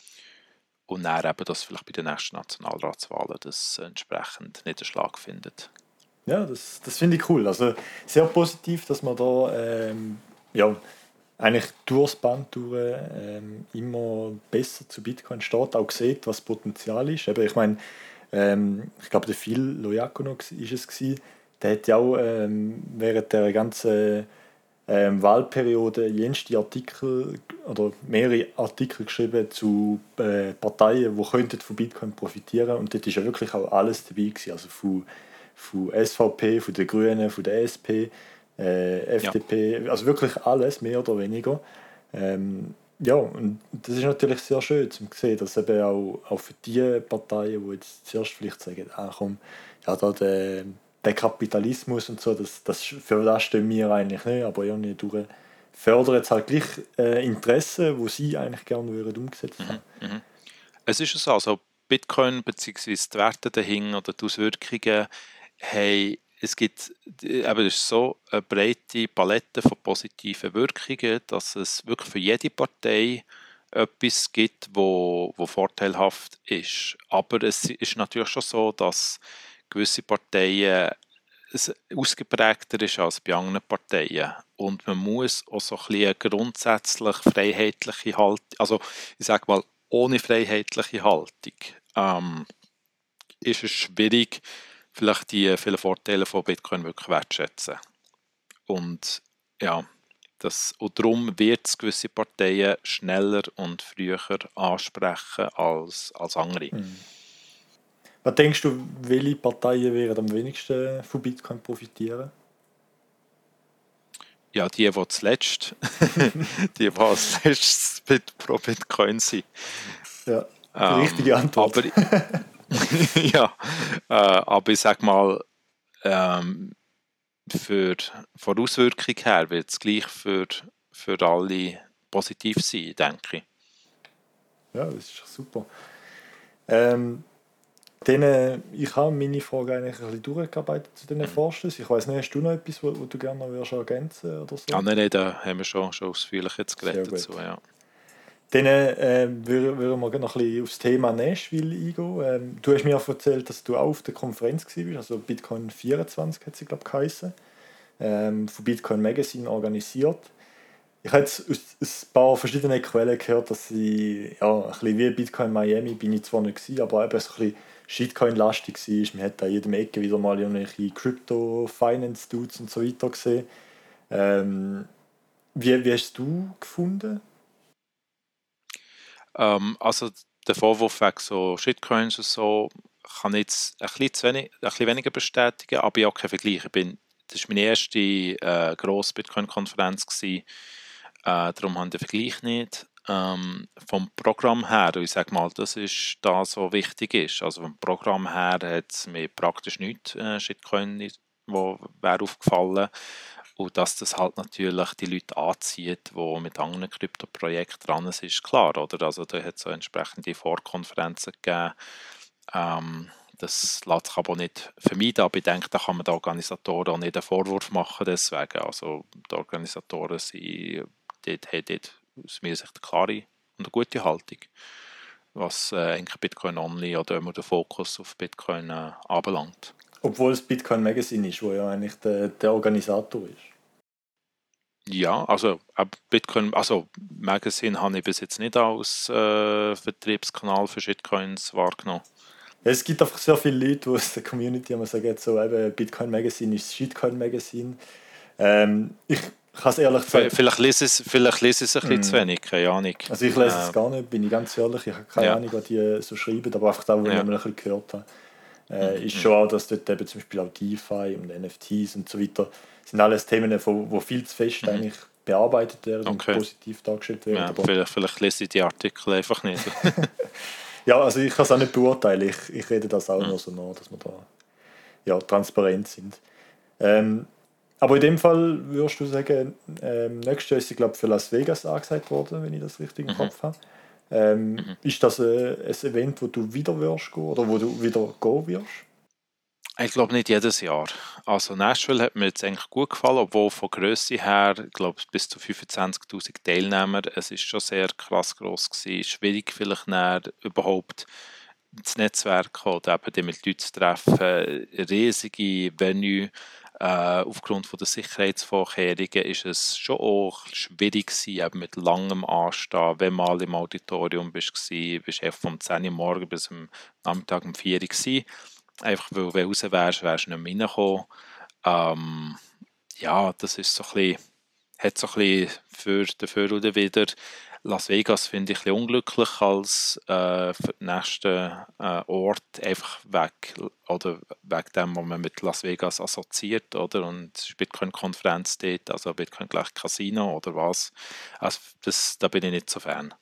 Und dann eben, dass vielleicht bei den nächsten Nationalratswahlen das entsprechend Niederschlag findet. Ja, das, das finde ich cool. Also sehr positiv, dass man da ähm, ja, eigentlich durchs Band durch ähm, immer besser zu Bitcoin steht, auch sieht, was Potenzial ist. Eben, ich meine, ähm, ich glaube, der Phil Loiacono ist es gewesen, der hat ja auch ähm, während der ganzen ähm, Wahlperiode jenste Artikel oder mehrere Artikel geschrieben zu äh, Parteien, die könnten von Bitcoin profitieren, und dort ist ja wirklich auch alles dabei gewesen. Also von, von S V P, von den Grünen, von der S P, äh, Ja. F D P, also wirklich alles, mehr oder weniger. Ähm, ja, und das ist natürlich sehr schön zu sehen, dass eben auch, auch für die Parteien, die jetzt zuerst vielleicht sagen, ah, komm, ja, da der, der Kapitalismus und so, das, das, für das stehen wir eigentlich nicht, aber irgendwie durch fördern jetzt halt gleich äh, Interessen, die sie eigentlich gerne würden umgesetzt haben. Mhm, mhm. Es ist so, also Bitcoin bzw. die Werte dahinter oder die Auswirkungen, hey, es gibt eben es ist so eine breite Palette von positiven Wirkungen, dass es wirklich für jede Partei etwas gibt, wo, wo vorteilhaft ist. Aber es ist natürlich schon so, dass gewisse Parteien es ausgeprägter ist als bei anderen Parteien. Und man muss auch so ein bisschen eine grundsätzlich freiheitliche Haltung, also ich sage mal, ohne freiheitliche Haltung ähm, ist es schwierig, vielleicht die vielen Vorteile von Bitcoin wirklich wertschätzen. Und ja, das, und darum wird es gewisse Parteien schneller und früher ansprechen als, als andere. Mhm. Was denkst du, welche Parteien werden am wenigsten von Bitcoin profitieren? Ja, die, die zuletzt, die, die als letztes Bit pro Bitcoin sind. Ja, die richtige Ähm, Antwort. aber ja, äh, aber ich sag mal, ähm, für, von der Auswirkung her wird es gleich für, für alle positiv sein, denke ich. Ja, das ist super. Ähm, Denen, ich habe meine Frage eigentlich ein bisschen durchgearbeitet zu diesen Mhm. Vorstößen. Ich weiß nicht, hast du noch etwas, wo, wo du gerne noch würdest ergänzen oder so? Ah, nein, nein, da haben wir schon, schon ausführlich jetzt Sehr geredet gut. dazu, ja. Dann äh, würden wir noch ein bisschen aufs Thema Nashville eingehen. Ähm, du hast mir auch erzählt, dass du auch auf der Konferenz warst, also Bitcoin vierundzwanzig hat sie, glaube ich, geheissen, ähm, von Bitcoin Magazine organisiert. Ich habe jetzt aus ein paar verschiedenen Quellen gehört, dass sie, ja, ein bisschen wie Bitcoin Miami bin ich zwar nicht gewesen, aber eben so ein bisschen Shitcoin-lastig war. Man hat an jedem Ecke wieder mal irgendwelche Crypto-Finance-Dudes und so weiter gesehen. Ähm, wie, wie hast du gefunden? Ähm, also der Vorwurf wegen so Shitcoins und so kann ich jetzt ein bisschen, zu wenig, ein bisschen weniger bestätigen, aber ich habe keinen Vergleich. Ich bin das war meine erste äh, grosse Bitcoin-Konferenz gewesen. Äh, darum haben wir den Vergleich nicht. Ähm, vom Programm her, und ich sage mal, das ist das, was wichtig ist. Also vom Programm her hat es mir praktisch nichts äh, Shitcoin, wo wäre aufgefallen. Und dass das halt natürlich die Leute anzieht, die mit anderen Krypto-Projekten dran sind, ist klar, oder? Also da hat es so entsprechende Vorkonferenzen gegeben. Ähm, das lässt sich aber nicht vermeiden, aber ich denke, da kann man den Organisatoren auch nicht einen Vorwurf machen deswegen. Also die Organisatoren sind, dort, haben dort aus meiner Sicht eine klare und eine gute Haltung, was äh, eigentlich Bitcoin Only oder immer den Fokus auf Bitcoin äh, anbelangt. Obwohl es Bitcoin Magazine ist, wo ja eigentlich der, der Organisator ist. Ja, also äh, Bitcoin, also Magazine habe ich bis jetzt nicht als äh, Vertriebskanal für Shitcoins wahrgenommen. Es gibt einfach sehr viele Leute, die aus der Community immer sagen, so eben Bitcoin Magazine ist das Shitcoin Magazine. Ähm, ich kann es ehrlich V- gesagt, Vielleicht lese ich es vielleicht lese ich es ein bisschen zu mm, wenig, keine Ahnung. also ich lese es Äh, gar nicht, bin ich ganz ehrlich, ich habe keine ja, Ahnung, was die so schreiben, aber einfach da, wo ich ja. mal ein bisschen gehört habe, äh, Mhm, ist mhm, schon auch, dass dort eben zum Beispiel auch DeFi und N F Ts und so weiter, sind alles Themen, wo, wo viel zu fest mhm. eigentlich bearbeitet werden und Okay. positiv dargestellt werden. Ja, Aber vielleicht, vielleicht lese ich die Artikel einfach nicht. ja, also ich kann es auch nicht beurteilen, ich, ich rede das auch Mhm. nur so nach, dass wir da ja, transparent sind. Ähm, aber in dem Fall würdest du sagen, ähm, nächstes Jahr ist sie, glaube ich, für Las Vegas angesagt worden, wenn ich das richtig im Mhm. Kopf habe. Ähm, Mhm. ist das äh, ein Event, wo du wieder wirst gehen oder wo du wieder gehen wirst? Ich glaube nicht jedes Jahr. Also Nashville hat mir jetzt eigentlich gut gefallen, obwohl von Grösse her, ich glaube bis zu fünfundzwanzigtausend Teilnehmer, es ist schon sehr krass gross gewesen. Schwierig vielleicht näher überhaupt das Netzwerk oder eben die mit Leuten zu treffen. Riesige Venue. Äh, aufgrund von der Sicherheitsvorkehrungen ist es schon auch schwierig gewesen, eben mit langem Anstehen, wenn du mal im Auditorium bist, bist du einfach vom zehn Uhr morgens bis am Nachmittag um vier Uhr gewesen. Einfach weil du raus wärst, wärst du nicht mehr reingekommen. Ähm, ja, das ist so ein bisschen, hat so ein bisschen für dafür oder wieder. Las Vegas finde ich ein bisschen unglücklich als äh, für den nächsten äh, Ort, einfach weg, oder wegen dem, was man mit Las Vegas assoziiert, oder? Und es ist Bitcoin-Konferenz dort, also Bitcoin gleich Casino oder was. Also das, da bin ich nicht so Fan.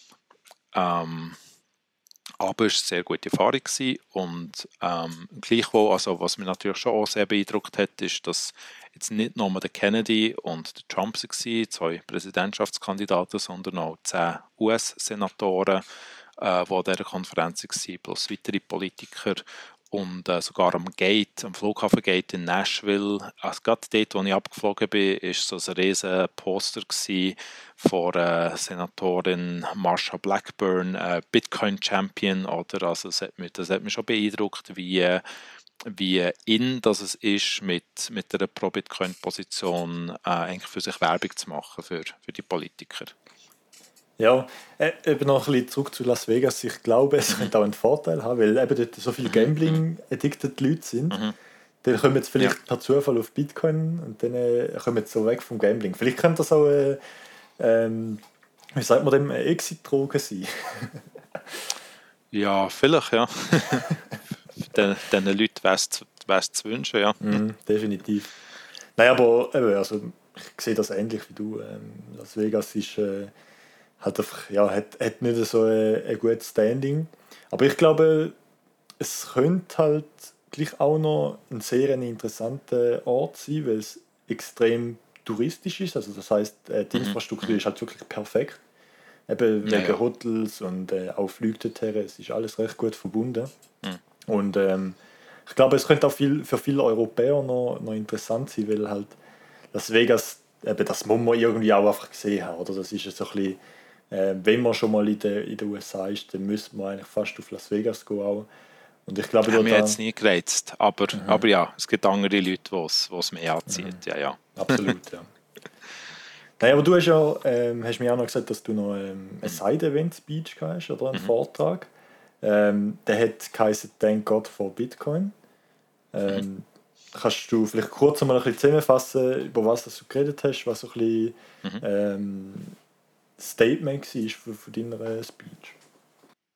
Ähm, aber es war eine sehr gute Erfahrung gewesen. Und ähm, gleichwohl, also was mich natürlich schon auch sehr beeindruckt hat, ist, dass jetzt nicht nur der Kennedy und der Trump waren, zwei Präsidentschaftskandidaten, sondern auch zehn U S-Senatoren, äh, die an dieser Konferenz waren, plus weitere Politiker. Und äh, sogar am Gate, am Flughafengate in Nashville, also gerade dort, wo ich abgeflogen bin, war so ein riesen Poster gewesen von äh, Senatorin Marsha Blackburn, äh, Bitcoin Champion, oder? Also das hat mich, das hat mich schon beeindruckt, wie, äh, wie in das es ist, mit, mit einer Pro-Bitcoin-Position äh, eigentlich für sich Werbung zu machen für, für die Politiker. Ja, äh, eben noch ein bisschen zurück zu Las Vegas. Ich glaube, es könnte auch einen Vorteil haben, weil eben dort so viele Gambling-addicted Leute sind. Mhm. Dann kommen jetzt vielleicht Ja. per Zufall auf Bitcoin und dann äh, kommen sie so weg vom Gambling. Vielleicht könnte das auch, äh, ähm, wie sagt man dem, eine Exit-Droge sein. Ja, vielleicht, ja. den, den Leuten wäre es zu wünschen, ja. Mhm, definitiv. Nein, aber eben, also, ich sehe das ähnlich wie du. Ähm, Las Vegas ist äh, halt einfach, ja, hat, hat nicht so ein, ein gutes Standing. Aber ich glaube, es könnte halt gleich auch noch ein sehr ein interessanter Ort sein, weil es extrem touristisch ist. Also das heißt, äh, die Mhm. Infrastruktur Mhm. ist halt wirklich perfekt. Eben Ja, wegen ja. Hotels und äh, auch Flüge dorthin, es ist alles recht gut verbunden. Mhm. Und ähm, ich glaube, es könnte auch viel, für viele Europäer noch, noch interessant sein, weil halt Las Vegas, eben, das muss man irgendwie auch einfach gesehen haben. Oder? Das ist so ein bisschen, äh, wenn man schon mal in den in der U S A ist, dann müsste man eigentlich fast auf Las Vegas gehen auch. Und ich glaube, Ja, dort mir hat da, es nie gereizt, aber, aber ja, es gibt andere Leute, die es mehr anzieht, ja, ja. absolut, ja. Nein, aber du hast ja, ähm, hast mir auch noch gesagt, dass du noch ähm, ein Mhm. Side-Event-Speech hast, oder einen Mhm. Vortrag. Ähm, der hat geheißen Thank God for Bitcoin. Ähm, kannst du vielleicht kurz mal ein bisschen zusammenfassen, über was du geredet hast, was so ein bisschen Mhm. ähm, Statement war für, für deine Speech?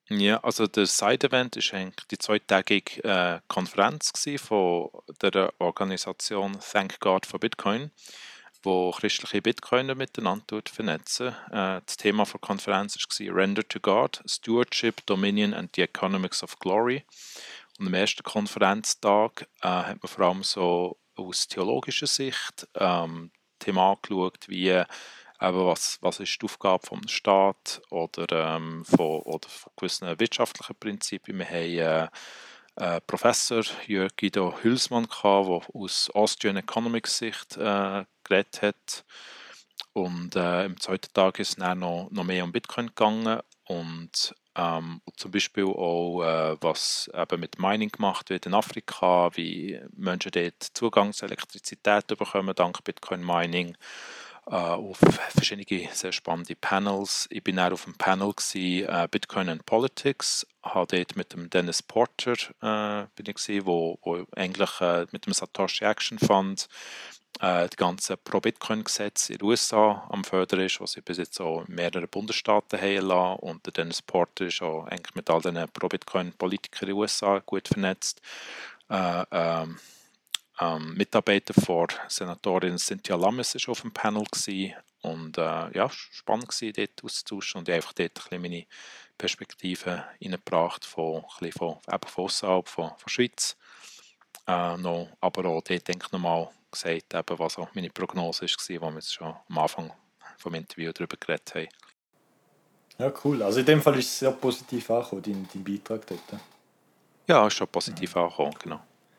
Ja, also der Side-Event ist eigentlich die zweitägige äh, Konferenz gsi von der Organisation Thank God for Bitcoin, wo christliche Bitcoiner miteinander tut vernetzen. Äh, das Thema der Konferenz war Render to God, Stewardship, Dominion and the Economics of Glory. Und am ersten Konferenztag äh, hat man vor allem so aus theologischer Sicht ähm, Themen angeschaut, wie eben, was, was ist die Aufgabe vom Staat oder, ähm, von, oder von gewissen wirtschaftlichen Prinzipien. Wir haben äh, äh, Professor Jörg Guido Hülsmann gehabt, der aus Austrian Economics Sicht äh, geredet hat. Und äh, im zweiten Tag ist es dann noch, noch mehr um Bitcoin gegangen und ähm, zum Beispiel auch, äh, was eben mit Mining gemacht wird in Afrika, wie Menschen dort Zugang zu Elektrizität bekommen dank Bitcoin Mining, äh, auf verschiedene sehr spannende Panels. Ich bin auch auf einem Panel gewesen, äh, Bitcoin and Politics, habe dort mit dem Dennis Porter äh, bin ich gewesen, wo, wo eigentlich äh, mit dem Satoshi Action Fund äh, die ganzen Pro-Bitcoin-Gesetze in den U S A am Fördern ist, was sie bis jetzt auch in mehreren Bundesstaaten haben lassen. Und der Dennis Porter ist auch eigentlich mit all den Pro-Bitcoin-Politikern in den U S A gut vernetzt. Äh, ähm, ähm, Mitarbeiter von Senatorin Cynthia Lummis war auf dem Panel gewesen. Und äh, ja, spannend war dort auszutauschen und ich habe einfach dort ein bisschen meine Perspektive reingebracht von, ein bisschen von, eben von außerhalb von, von der Schweiz. Äh, noch, aber auch dort denke ich nochmal gesagt, eben, was auch meine Prognose war, wo wir jetzt schon am Anfang vom Interview darüber geredet haben. Ja, cool. Also in dem Fall ist es sehr positiv angekommen, dein, dein Beitrag dort. Ja, ist schon positiv angekommen, genau.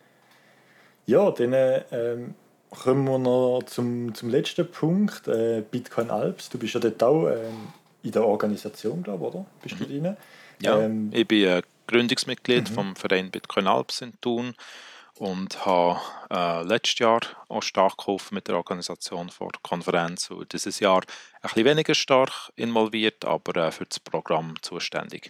Ja, dann ähm, kommen wir noch zum, zum letzten Punkt, äh, Bitcoin Alps. Du bist ja dort auch ähm, in der Organisation, glaube ich, oder? Bist du drin? Ja, Ähm, ich bin äh, Gründungsmitglied vom Verein Bitcoin Alps in Thun und habe äh, letztes Jahr auch stark geholfen mit der Organisation vor der Konferenz und dieses Jahr ein bisschen weniger stark involviert, aber äh, für das Programm zuständig.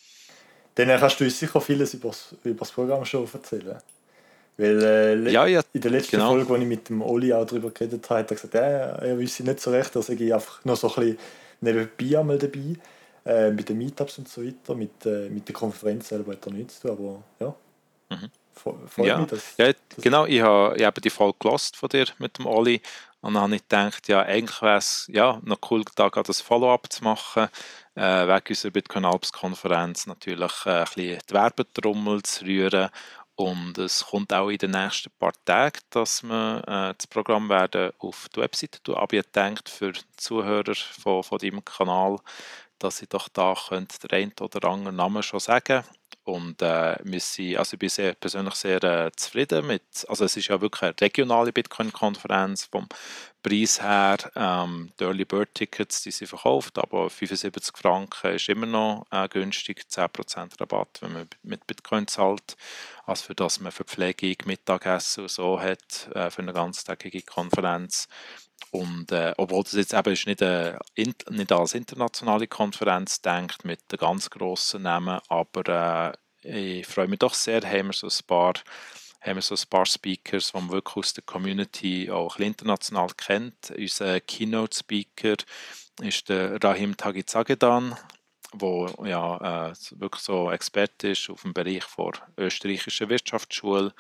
dann kannst du uns sicher vieles über das Programm schon erzählen. Weil äh, le- Ja, ja, in der letzten genau. Folge, wo ich mit dem Oli auch darüber geredet habe, hat er gesagt, ja, er wüsste nicht so recht, dass ich einfach noch so ein bisschen nebenbei einmal dabei, äh, mit den Meetups und so weiter, mit, äh, mit der Konferenz selber hat er nichts zu tun, aber ja, Mhm. fre- freut Ja, mich, dass, ja dass genau. Ich habe, ich habe die Folge gelost von dir mit dem Oli und dann habe ich gedacht, ja, eigentlich wäre es ja, noch cool, da gerade das Follow-up zu machen, äh, wegen unserer Bitcoin Alps Konferenz natürlich äh, ein bisschen die Werbetrommel zu rühren. Und es kommt auch in den nächsten paar Tagen, dass wir äh, das Programm werden auf die Webseite tun. Aber ich denke, für die Zuhörer von, von deinem Kanal, dass ich doch da könnte den einen oder anderen Namen schon sagen. Und äh, wir sind, also ich bin sehr, persönlich sehr äh, zufrieden mit, also es ist ja wirklich eine regionale Bitcoin-Konferenz vom Preis her, ähm, die Early Bird Tickets, die sind verkauft, aber fünfundsiebzig Franken ist immer noch äh, günstig, zehn Prozent Rabatt, wenn man mit Bitcoin zahlt, als für das man Verpflegung, Mittagessen und so hat äh, für eine ganztägige Konferenz. Und äh, obwohl das jetzt eben ist nicht, eine, nicht als internationale Konferenz denkt mit den ganz grossen Namen, aber äh, ich freue mich doch sehr, haben wir so ein paar, haben wir so ein paar Speakers, die man wirklich aus der Community auch ein bisschen international kennt. Unser Keynote-Speaker ist der Rahim Tagizagedan, der ja äh, wirklich so Experte ist auf dem Bereich der österreichischen Wirtschaftsschule.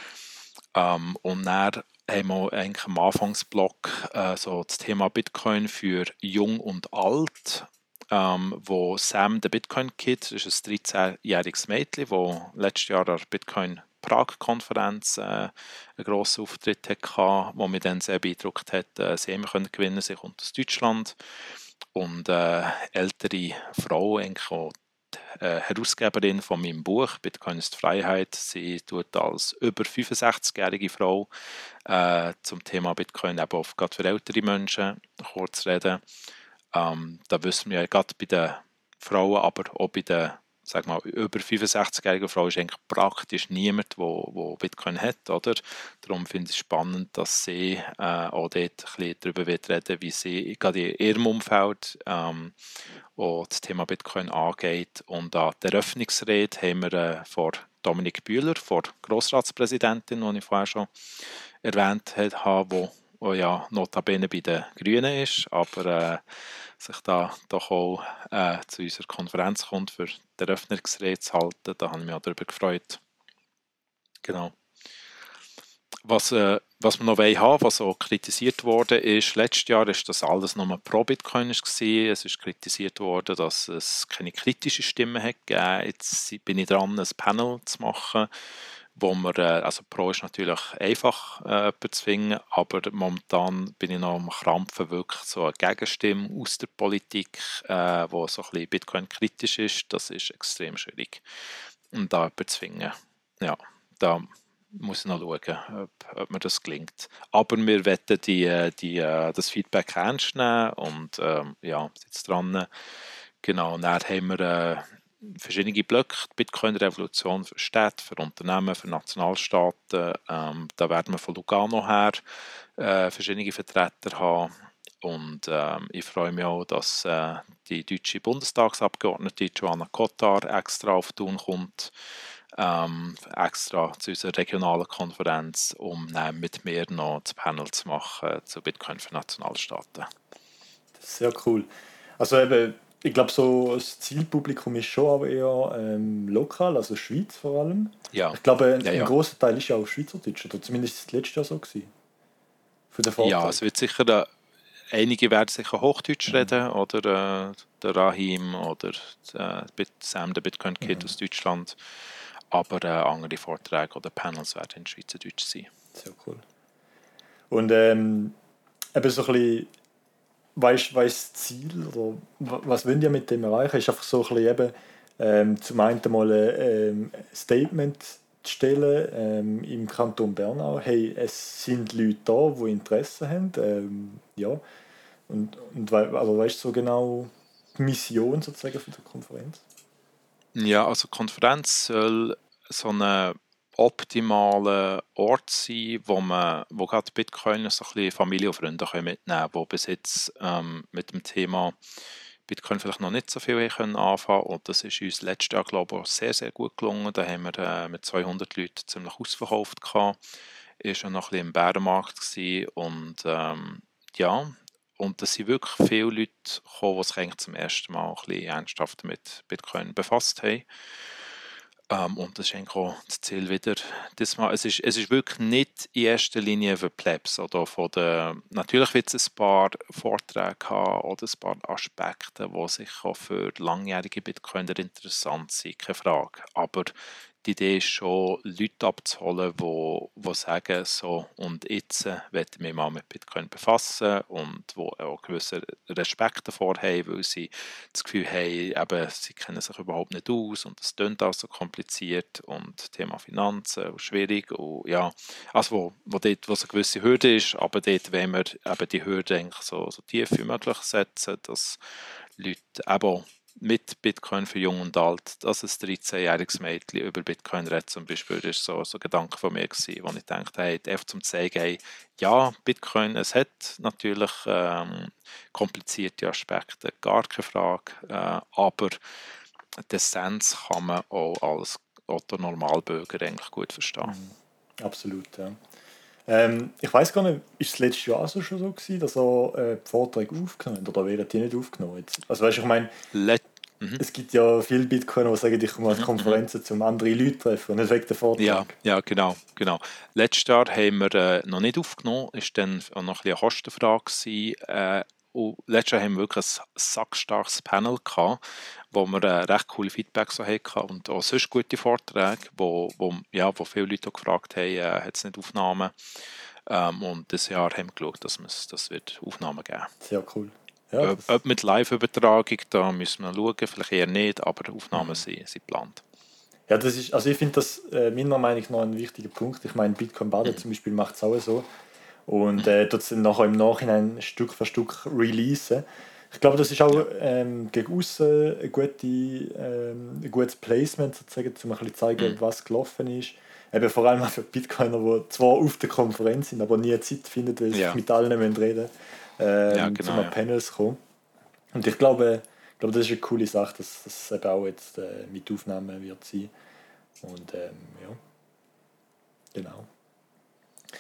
Ähm, und dann haben wir eigentlich am Anfangsblock äh, so das Thema Bitcoin für Jung und Alt, ähm, wo Sam, der Bitcoin-Kid, das ist ein dreizehnjähriges Mädchen, das letztes Jahr an der Bitcoin Prag-Konferenz äh, einen grossen Auftritt hatte, wo mich dann sehr beeindruckt hat. Äh, sie haben können gewinnen, sie kommt aus Deutschland. Und äh, ältere Frau, eigentlich auch äh, Herausgeberin von meinem Buch «Bitcoin ist Freiheit». Sie tut als über fünfundsechzigjährige Frau äh, zum Thema Bitcoin eben auch gerade für ältere Menschen kurz reden. Ähm, da wissen wir ja gerade bei den Frauen, aber auch bei den sag mal, über fünfundsechzigjährigen Frauen ist eigentlich praktisch niemand, der Bitcoin hat, oder? Darum finde ich es spannend, dass sie äh, auch dort ein bisschen darüber wird reden, wie sie gerade in ihrem Umfeld ähm, auch das Thema Bitcoin angeht. Und an der Eröffnungsrede haben wir äh, vor Dominik Bühler, vor Grossratspräsidentin, die ich vorher schon erwähnt habe, wo wo ja notabene bei den Grünen ist, aber äh, sich da doch auch äh, zu unserer Konferenz kommt, für die Eröffnungsrede zu halten. Da habe ich mich auch darüber gefreut. Genau. Was, äh, was wir noch haben wollen, was auch kritisiert wurde, ist, letztes Jahr ist das alles nur pro Bitcoin gewesen. Es ist kritisiert worden, dass es keine kritischen Stimmen hat gegeben. Jetzt bin ich dran, ein Panel zu machen, wo wir, äh, also Pro ist natürlich einfach, äh, jemanden zu finden, aber momentan bin ich noch am Krampfen, wirklich so eine Gegenstimme aus der Politik, äh, wo so ein bisschen Bitcoin kritisch ist. Das ist extrem schwierig, um da jemanden zu finden. Ja, da muss ich noch schauen, ob, ob mir das gelingt. Aber wir werden die, äh, die, äh, das Feedback ernst nehmen und ähm, ja, sind jetzt dran. Genau, dann haben wir äh, verschiedene Blöcke, die Bitcoin-Revolution für Städte, für Unternehmen, für Nationalstaaten. Ähm, da werden wir von Lugano her äh, verschiedene Vertreter haben. Und ähm, ich freue mich auch, dass äh, die deutsche Bundestagsabgeordnete Joanna Cottar extra auf Thun kommt, ähm, extra zu unserer regionalen Konferenz, um dann mit mir noch das Panel zu machen zu Bitcoin für Nationalstaaten. Das ist sehr cool. Also eben, ich glaube, so das Zielpublikum ist schon aber eher ähm, lokal, also Schweiz vor allem. Ja, Ich glaube, ein, ja, ein ja. großer Teil ist ja auch Schweizerdeutsch, oder zumindest das letzte Jahr so gewesen, für den Ja, Vortrag. es wird sicher, äh, einige werden sicher Hochdeutsch reden, oder äh, der Rahim oder äh, Bit- Sam, der Bitcoin Kid aus Deutschland, aber äh, andere Vorträge oder Panels werden in Schweizerdeutsch sein. Sehr cool. Und ähm, eben so ein bisschen, weißt du das Ziel, oder wa- was wollt ihr mit dem erreichen? Ist einfach so ein bisschen eben, ähm, zum einen mal ein ähm, Statement zu stellen ähm, im Kanton Bern auch, hey, es sind Leute da, die Interesse haben, ähm, ja, und, und wei- aber weißt du so genau die Mission sozusagen von der Konferenz? Ja, also die Konferenz soll so ein optimaler Ort sein, wo man, wo gerade Bitcoin so ein bisschen Familie und Freunde können mitnehmen können, die bis jetzt ähm, mit dem Thema Bitcoin vielleicht noch nicht so viel haben können anfangen. Und das ist uns letztes Jahr, glaube ich, auch sehr, sehr gut gelungen. Da haben wir äh, mit zweihundert Leuten ziemlich ausverkauft gehabt. Ist ja noch ein bisschen im Bärenmarkt gewesen. Und ähm, ja, und es sind wirklich viele Leute gekommen, die sich eigentlich zum ersten Mal ein bisschen ernsthaft mit Bitcoin befasst haben. Ähm, und das ist eigentlich auch das Ziel wieder. Das mal, es, ist, es ist wirklich nicht in erster Linie für Plebs. Oder von der, natürlich wird es ein paar Vorträge haben oder ein paar Aspekte, die sicher auch für langjährige Bitcoiner interessant sind, keine Frage. Aber die Idee ist schon, Leute abzuholen, die, die sagen, so, und jetzt äh, möchte ich mich mal mit Bitcoin befassen und die auch gewissen Respekt davor haben, weil sie das Gefühl haben, eben, sie kennen sich überhaupt nicht aus und es klingt alles so kompliziert und Thema Finanzen und schwierig und ja, also wo, wo dort, wo es eine gewisse Hürde ist, aber dort wollen wir eben die Hürde eigentlich so, so tief wie möglich setzen, dass Leute eben mit Bitcoin für Jung und Alt, dass ein dreizehnjähriges Mädchen über Bitcoin redet zum Beispiel, das war so, so ein Gedanke von mir gewesen, wo ich dachte, hey, einfach zum zeigen, hey, ja, Bitcoin, es hat natürlich ähm, komplizierte Aspekte, gar keine Frage, äh, aber die Essenz kann man auch als Otto-Normalbürger eigentlich gut verstehen. Absolut, ja. Ähm, ich weiß gar nicht, ist es letztes Jahr also schon so gewesen, dass er äh, die Vorträge aufgenommen hat, oder werden die nicht aufgenommen? Jetzt? Also weißt du, ich meine, Let mhm. es gibt ja viele Bitcoiner, die sagen, ich komme an Mhm, mhm. Konferenzen, um andere Leute zu treffen und nicht wegen der Vortrag. Ja, ja, genau, genau. Letztes Jahr haben wir äh, noch nicht aufgenommen, ist dann auch noch ein bisschen eine Kostenfrage gewesen. Äh, und letztes Jahr haben wir wirklich ein sackstarkes Panel gehabt, wo wir äh, recht coole Feedbacks so hatten und auch sonst gute Vorträge, wo, wo, ja, wo viele Leute auch gefragt haben, äh, hat es nicht Aufnahmen? Ähm, und dieses Jahr haben wir geschaut, dass es das wird Aufnahmen geben. Sehr cool. Ja, Ob, das, ob mit Live-Übertragung, da müssen wir schauen, vielleicht eher nicht, aber Aufnahmen Mhm. sind, sind geplant. ja, das ist, also ich finde das äh, meiner Meinung nach ein wichtiger Punkt. Ich meine, Bitcoin Bade Mhm. zum Beispiel macht es auch so. Und Mhm. äh, dort dann nachher im Nachhinein Stück für Stück releasen. Ich glaube, das ist auch Ja. ähm, gegen aussen ein, gute, ähm, ein gutes Placement, sozusagen, um ein bisschen zu zeigen, Mhm. was gelaufen ist. Eben vor allem auch für Bitcoiner, die zwar auf der Konferenz sind, aber nie Zeit finden, weil sie Ja. mit allen reden müssen, Ja, ähm, genau, um an ja. Panels zu kommen. Und ich glaube, ich glaube, das ist eine coole Sache, dass das eben auch jetzt äh, mit Aufnahmen wird sein. Und ähm, ja, genau.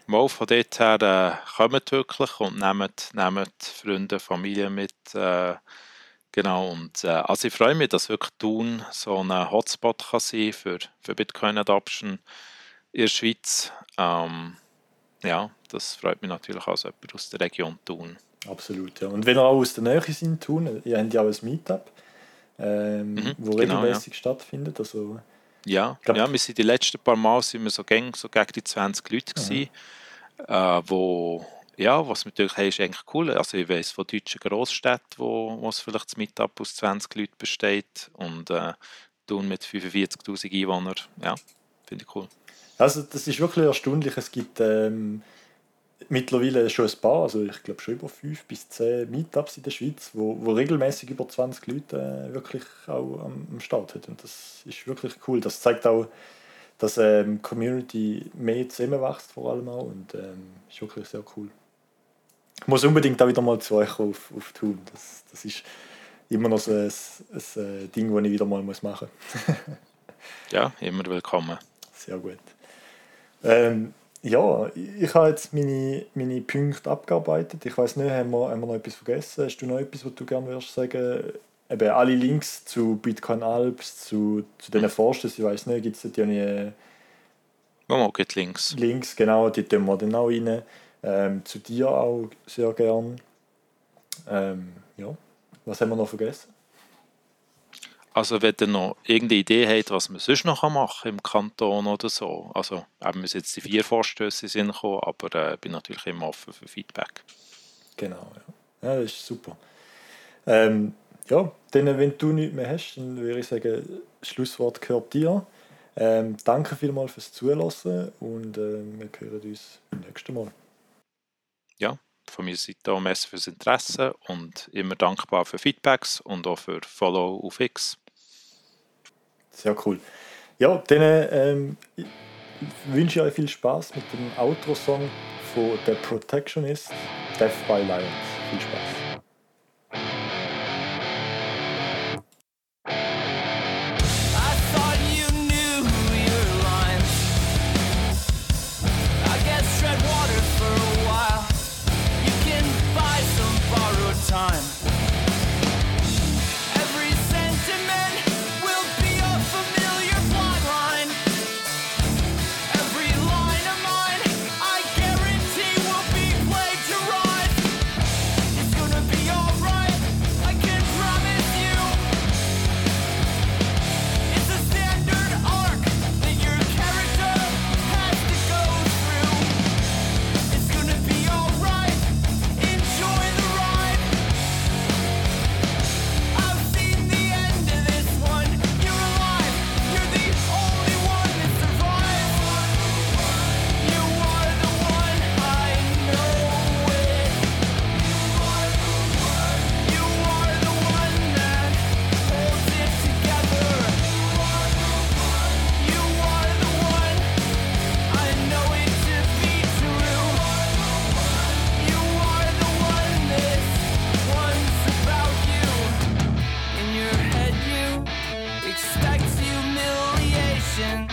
Mal von dort her äh, kommt wirklich und nehmt, nehmt Freunde, Familie mit. Äh, genau, und äh, also ich freue mich, dass wirklich Thun so ein Hotspot kann sein für, für Bitcoin Adoption in der Schweiz. Ähm, ja, das freut mich natürlich als jemand aus der Region Thun. Absolut, ja. Und wenn ihr auch aus der Nähe sind, Thun, ihr habt ja auch ein Meetup, ähm, Mhm, wo genau, ja. regelmäßig stattfindet. Also, Ja, ich glaub, ja, wir sind die letzten paar Mal sind wir so gegen, so gegen die zwanzig Leute gewesen, äh, wo, ja, was wir natürlich haben, ist eigentlich cool. Also ich weiss von deutschen Grossstädten, wo, wo es vielleicht das Meetup aus zwanzig Leuten besteht und äh, Thun mit fünfundvierzigtausend Einwohnern, ja, finde ich cool. also das ist wirklich erstaunlich. Es gibt ähm, mittlerweile schon ein paar, also ich glaube schon über fünf bis zehn Meetups in der Schweiz, wo, wo regelmäßig über zwanzig Leute äh, wirklich auch am, am Start hat. Und das ist wirklich cool. Das zeigt auch, dass ähm, die Community mehr zusammenwächst vor allem auch und ähm, ist wirklich sehr cool. Ich muss unbedingt auch wieder mal zu euch auf, auf Thun. Das, das ist immer noch so ein, ein, ein Ding, das ich wieder mal muss machen muss. Ja, immer willkommen. Sehr gut. Ähm, ja, ich habe jetzt meine, meine Punkte abgearbeitet. Ich weiß nicht, haben wir, haben wir noch etwas vergessen? Hast du noch etwas, was du gerne würdest sagen? Eben alle Links zu Bitcoin Alps, zu, zu diesen Vorstößen, ich weiß nicht, gibt es da ja Mal geht Links. Links, genau, die tun wir dann auch rein. Ähm, zu dir auch sehr gern. Ähm, ja, was haben wir noch vergessen? Also wenn ihr noch irgendeine Idee habt, was man sonst noch machen kann im Kanton oder so, also eben, wir sind jetzt die vier Vorstöße sind gekommen, aber ich äh, bin natürlich immer offen für Feedback. Genau, ja. Ja, das ist super. Ähm, ja, dann, wenn du nichts mehr hast, dann würde ich sagen, das Schlusswort gehört dir. Ähm, danke vielmals fürs Zuhören und ähm, wir hören uns beim nächsten Mal. Ja, von meiner Seite auch merci fürs Interesse und immer dankbar für Feedbacks und auch für Follow auf X. Sehr cool. Ja, dann ähm, ich wünsche ich euch viel Spaß mit dem Outro-Song von The Protectionist, Death by Lions. Viel Spaß. I thought you knew your lines. I guess tread water for a while. You can buy some borrowed time. Every sentiment will be a familiar plotline. Every line of mine, I guarantee, will be plagiarized. It's gonna be alright, I can promise you. It's a standard arc that your character has to go through. It's gonna be alright, enjoy the ride. I've seen the end of this one. You're alive, you're the only one that survives. You are the one, I know it. You are the one that holds it together. You are the one, I know it to be true. You are the one, this one's about you. In your head you expect humiliation.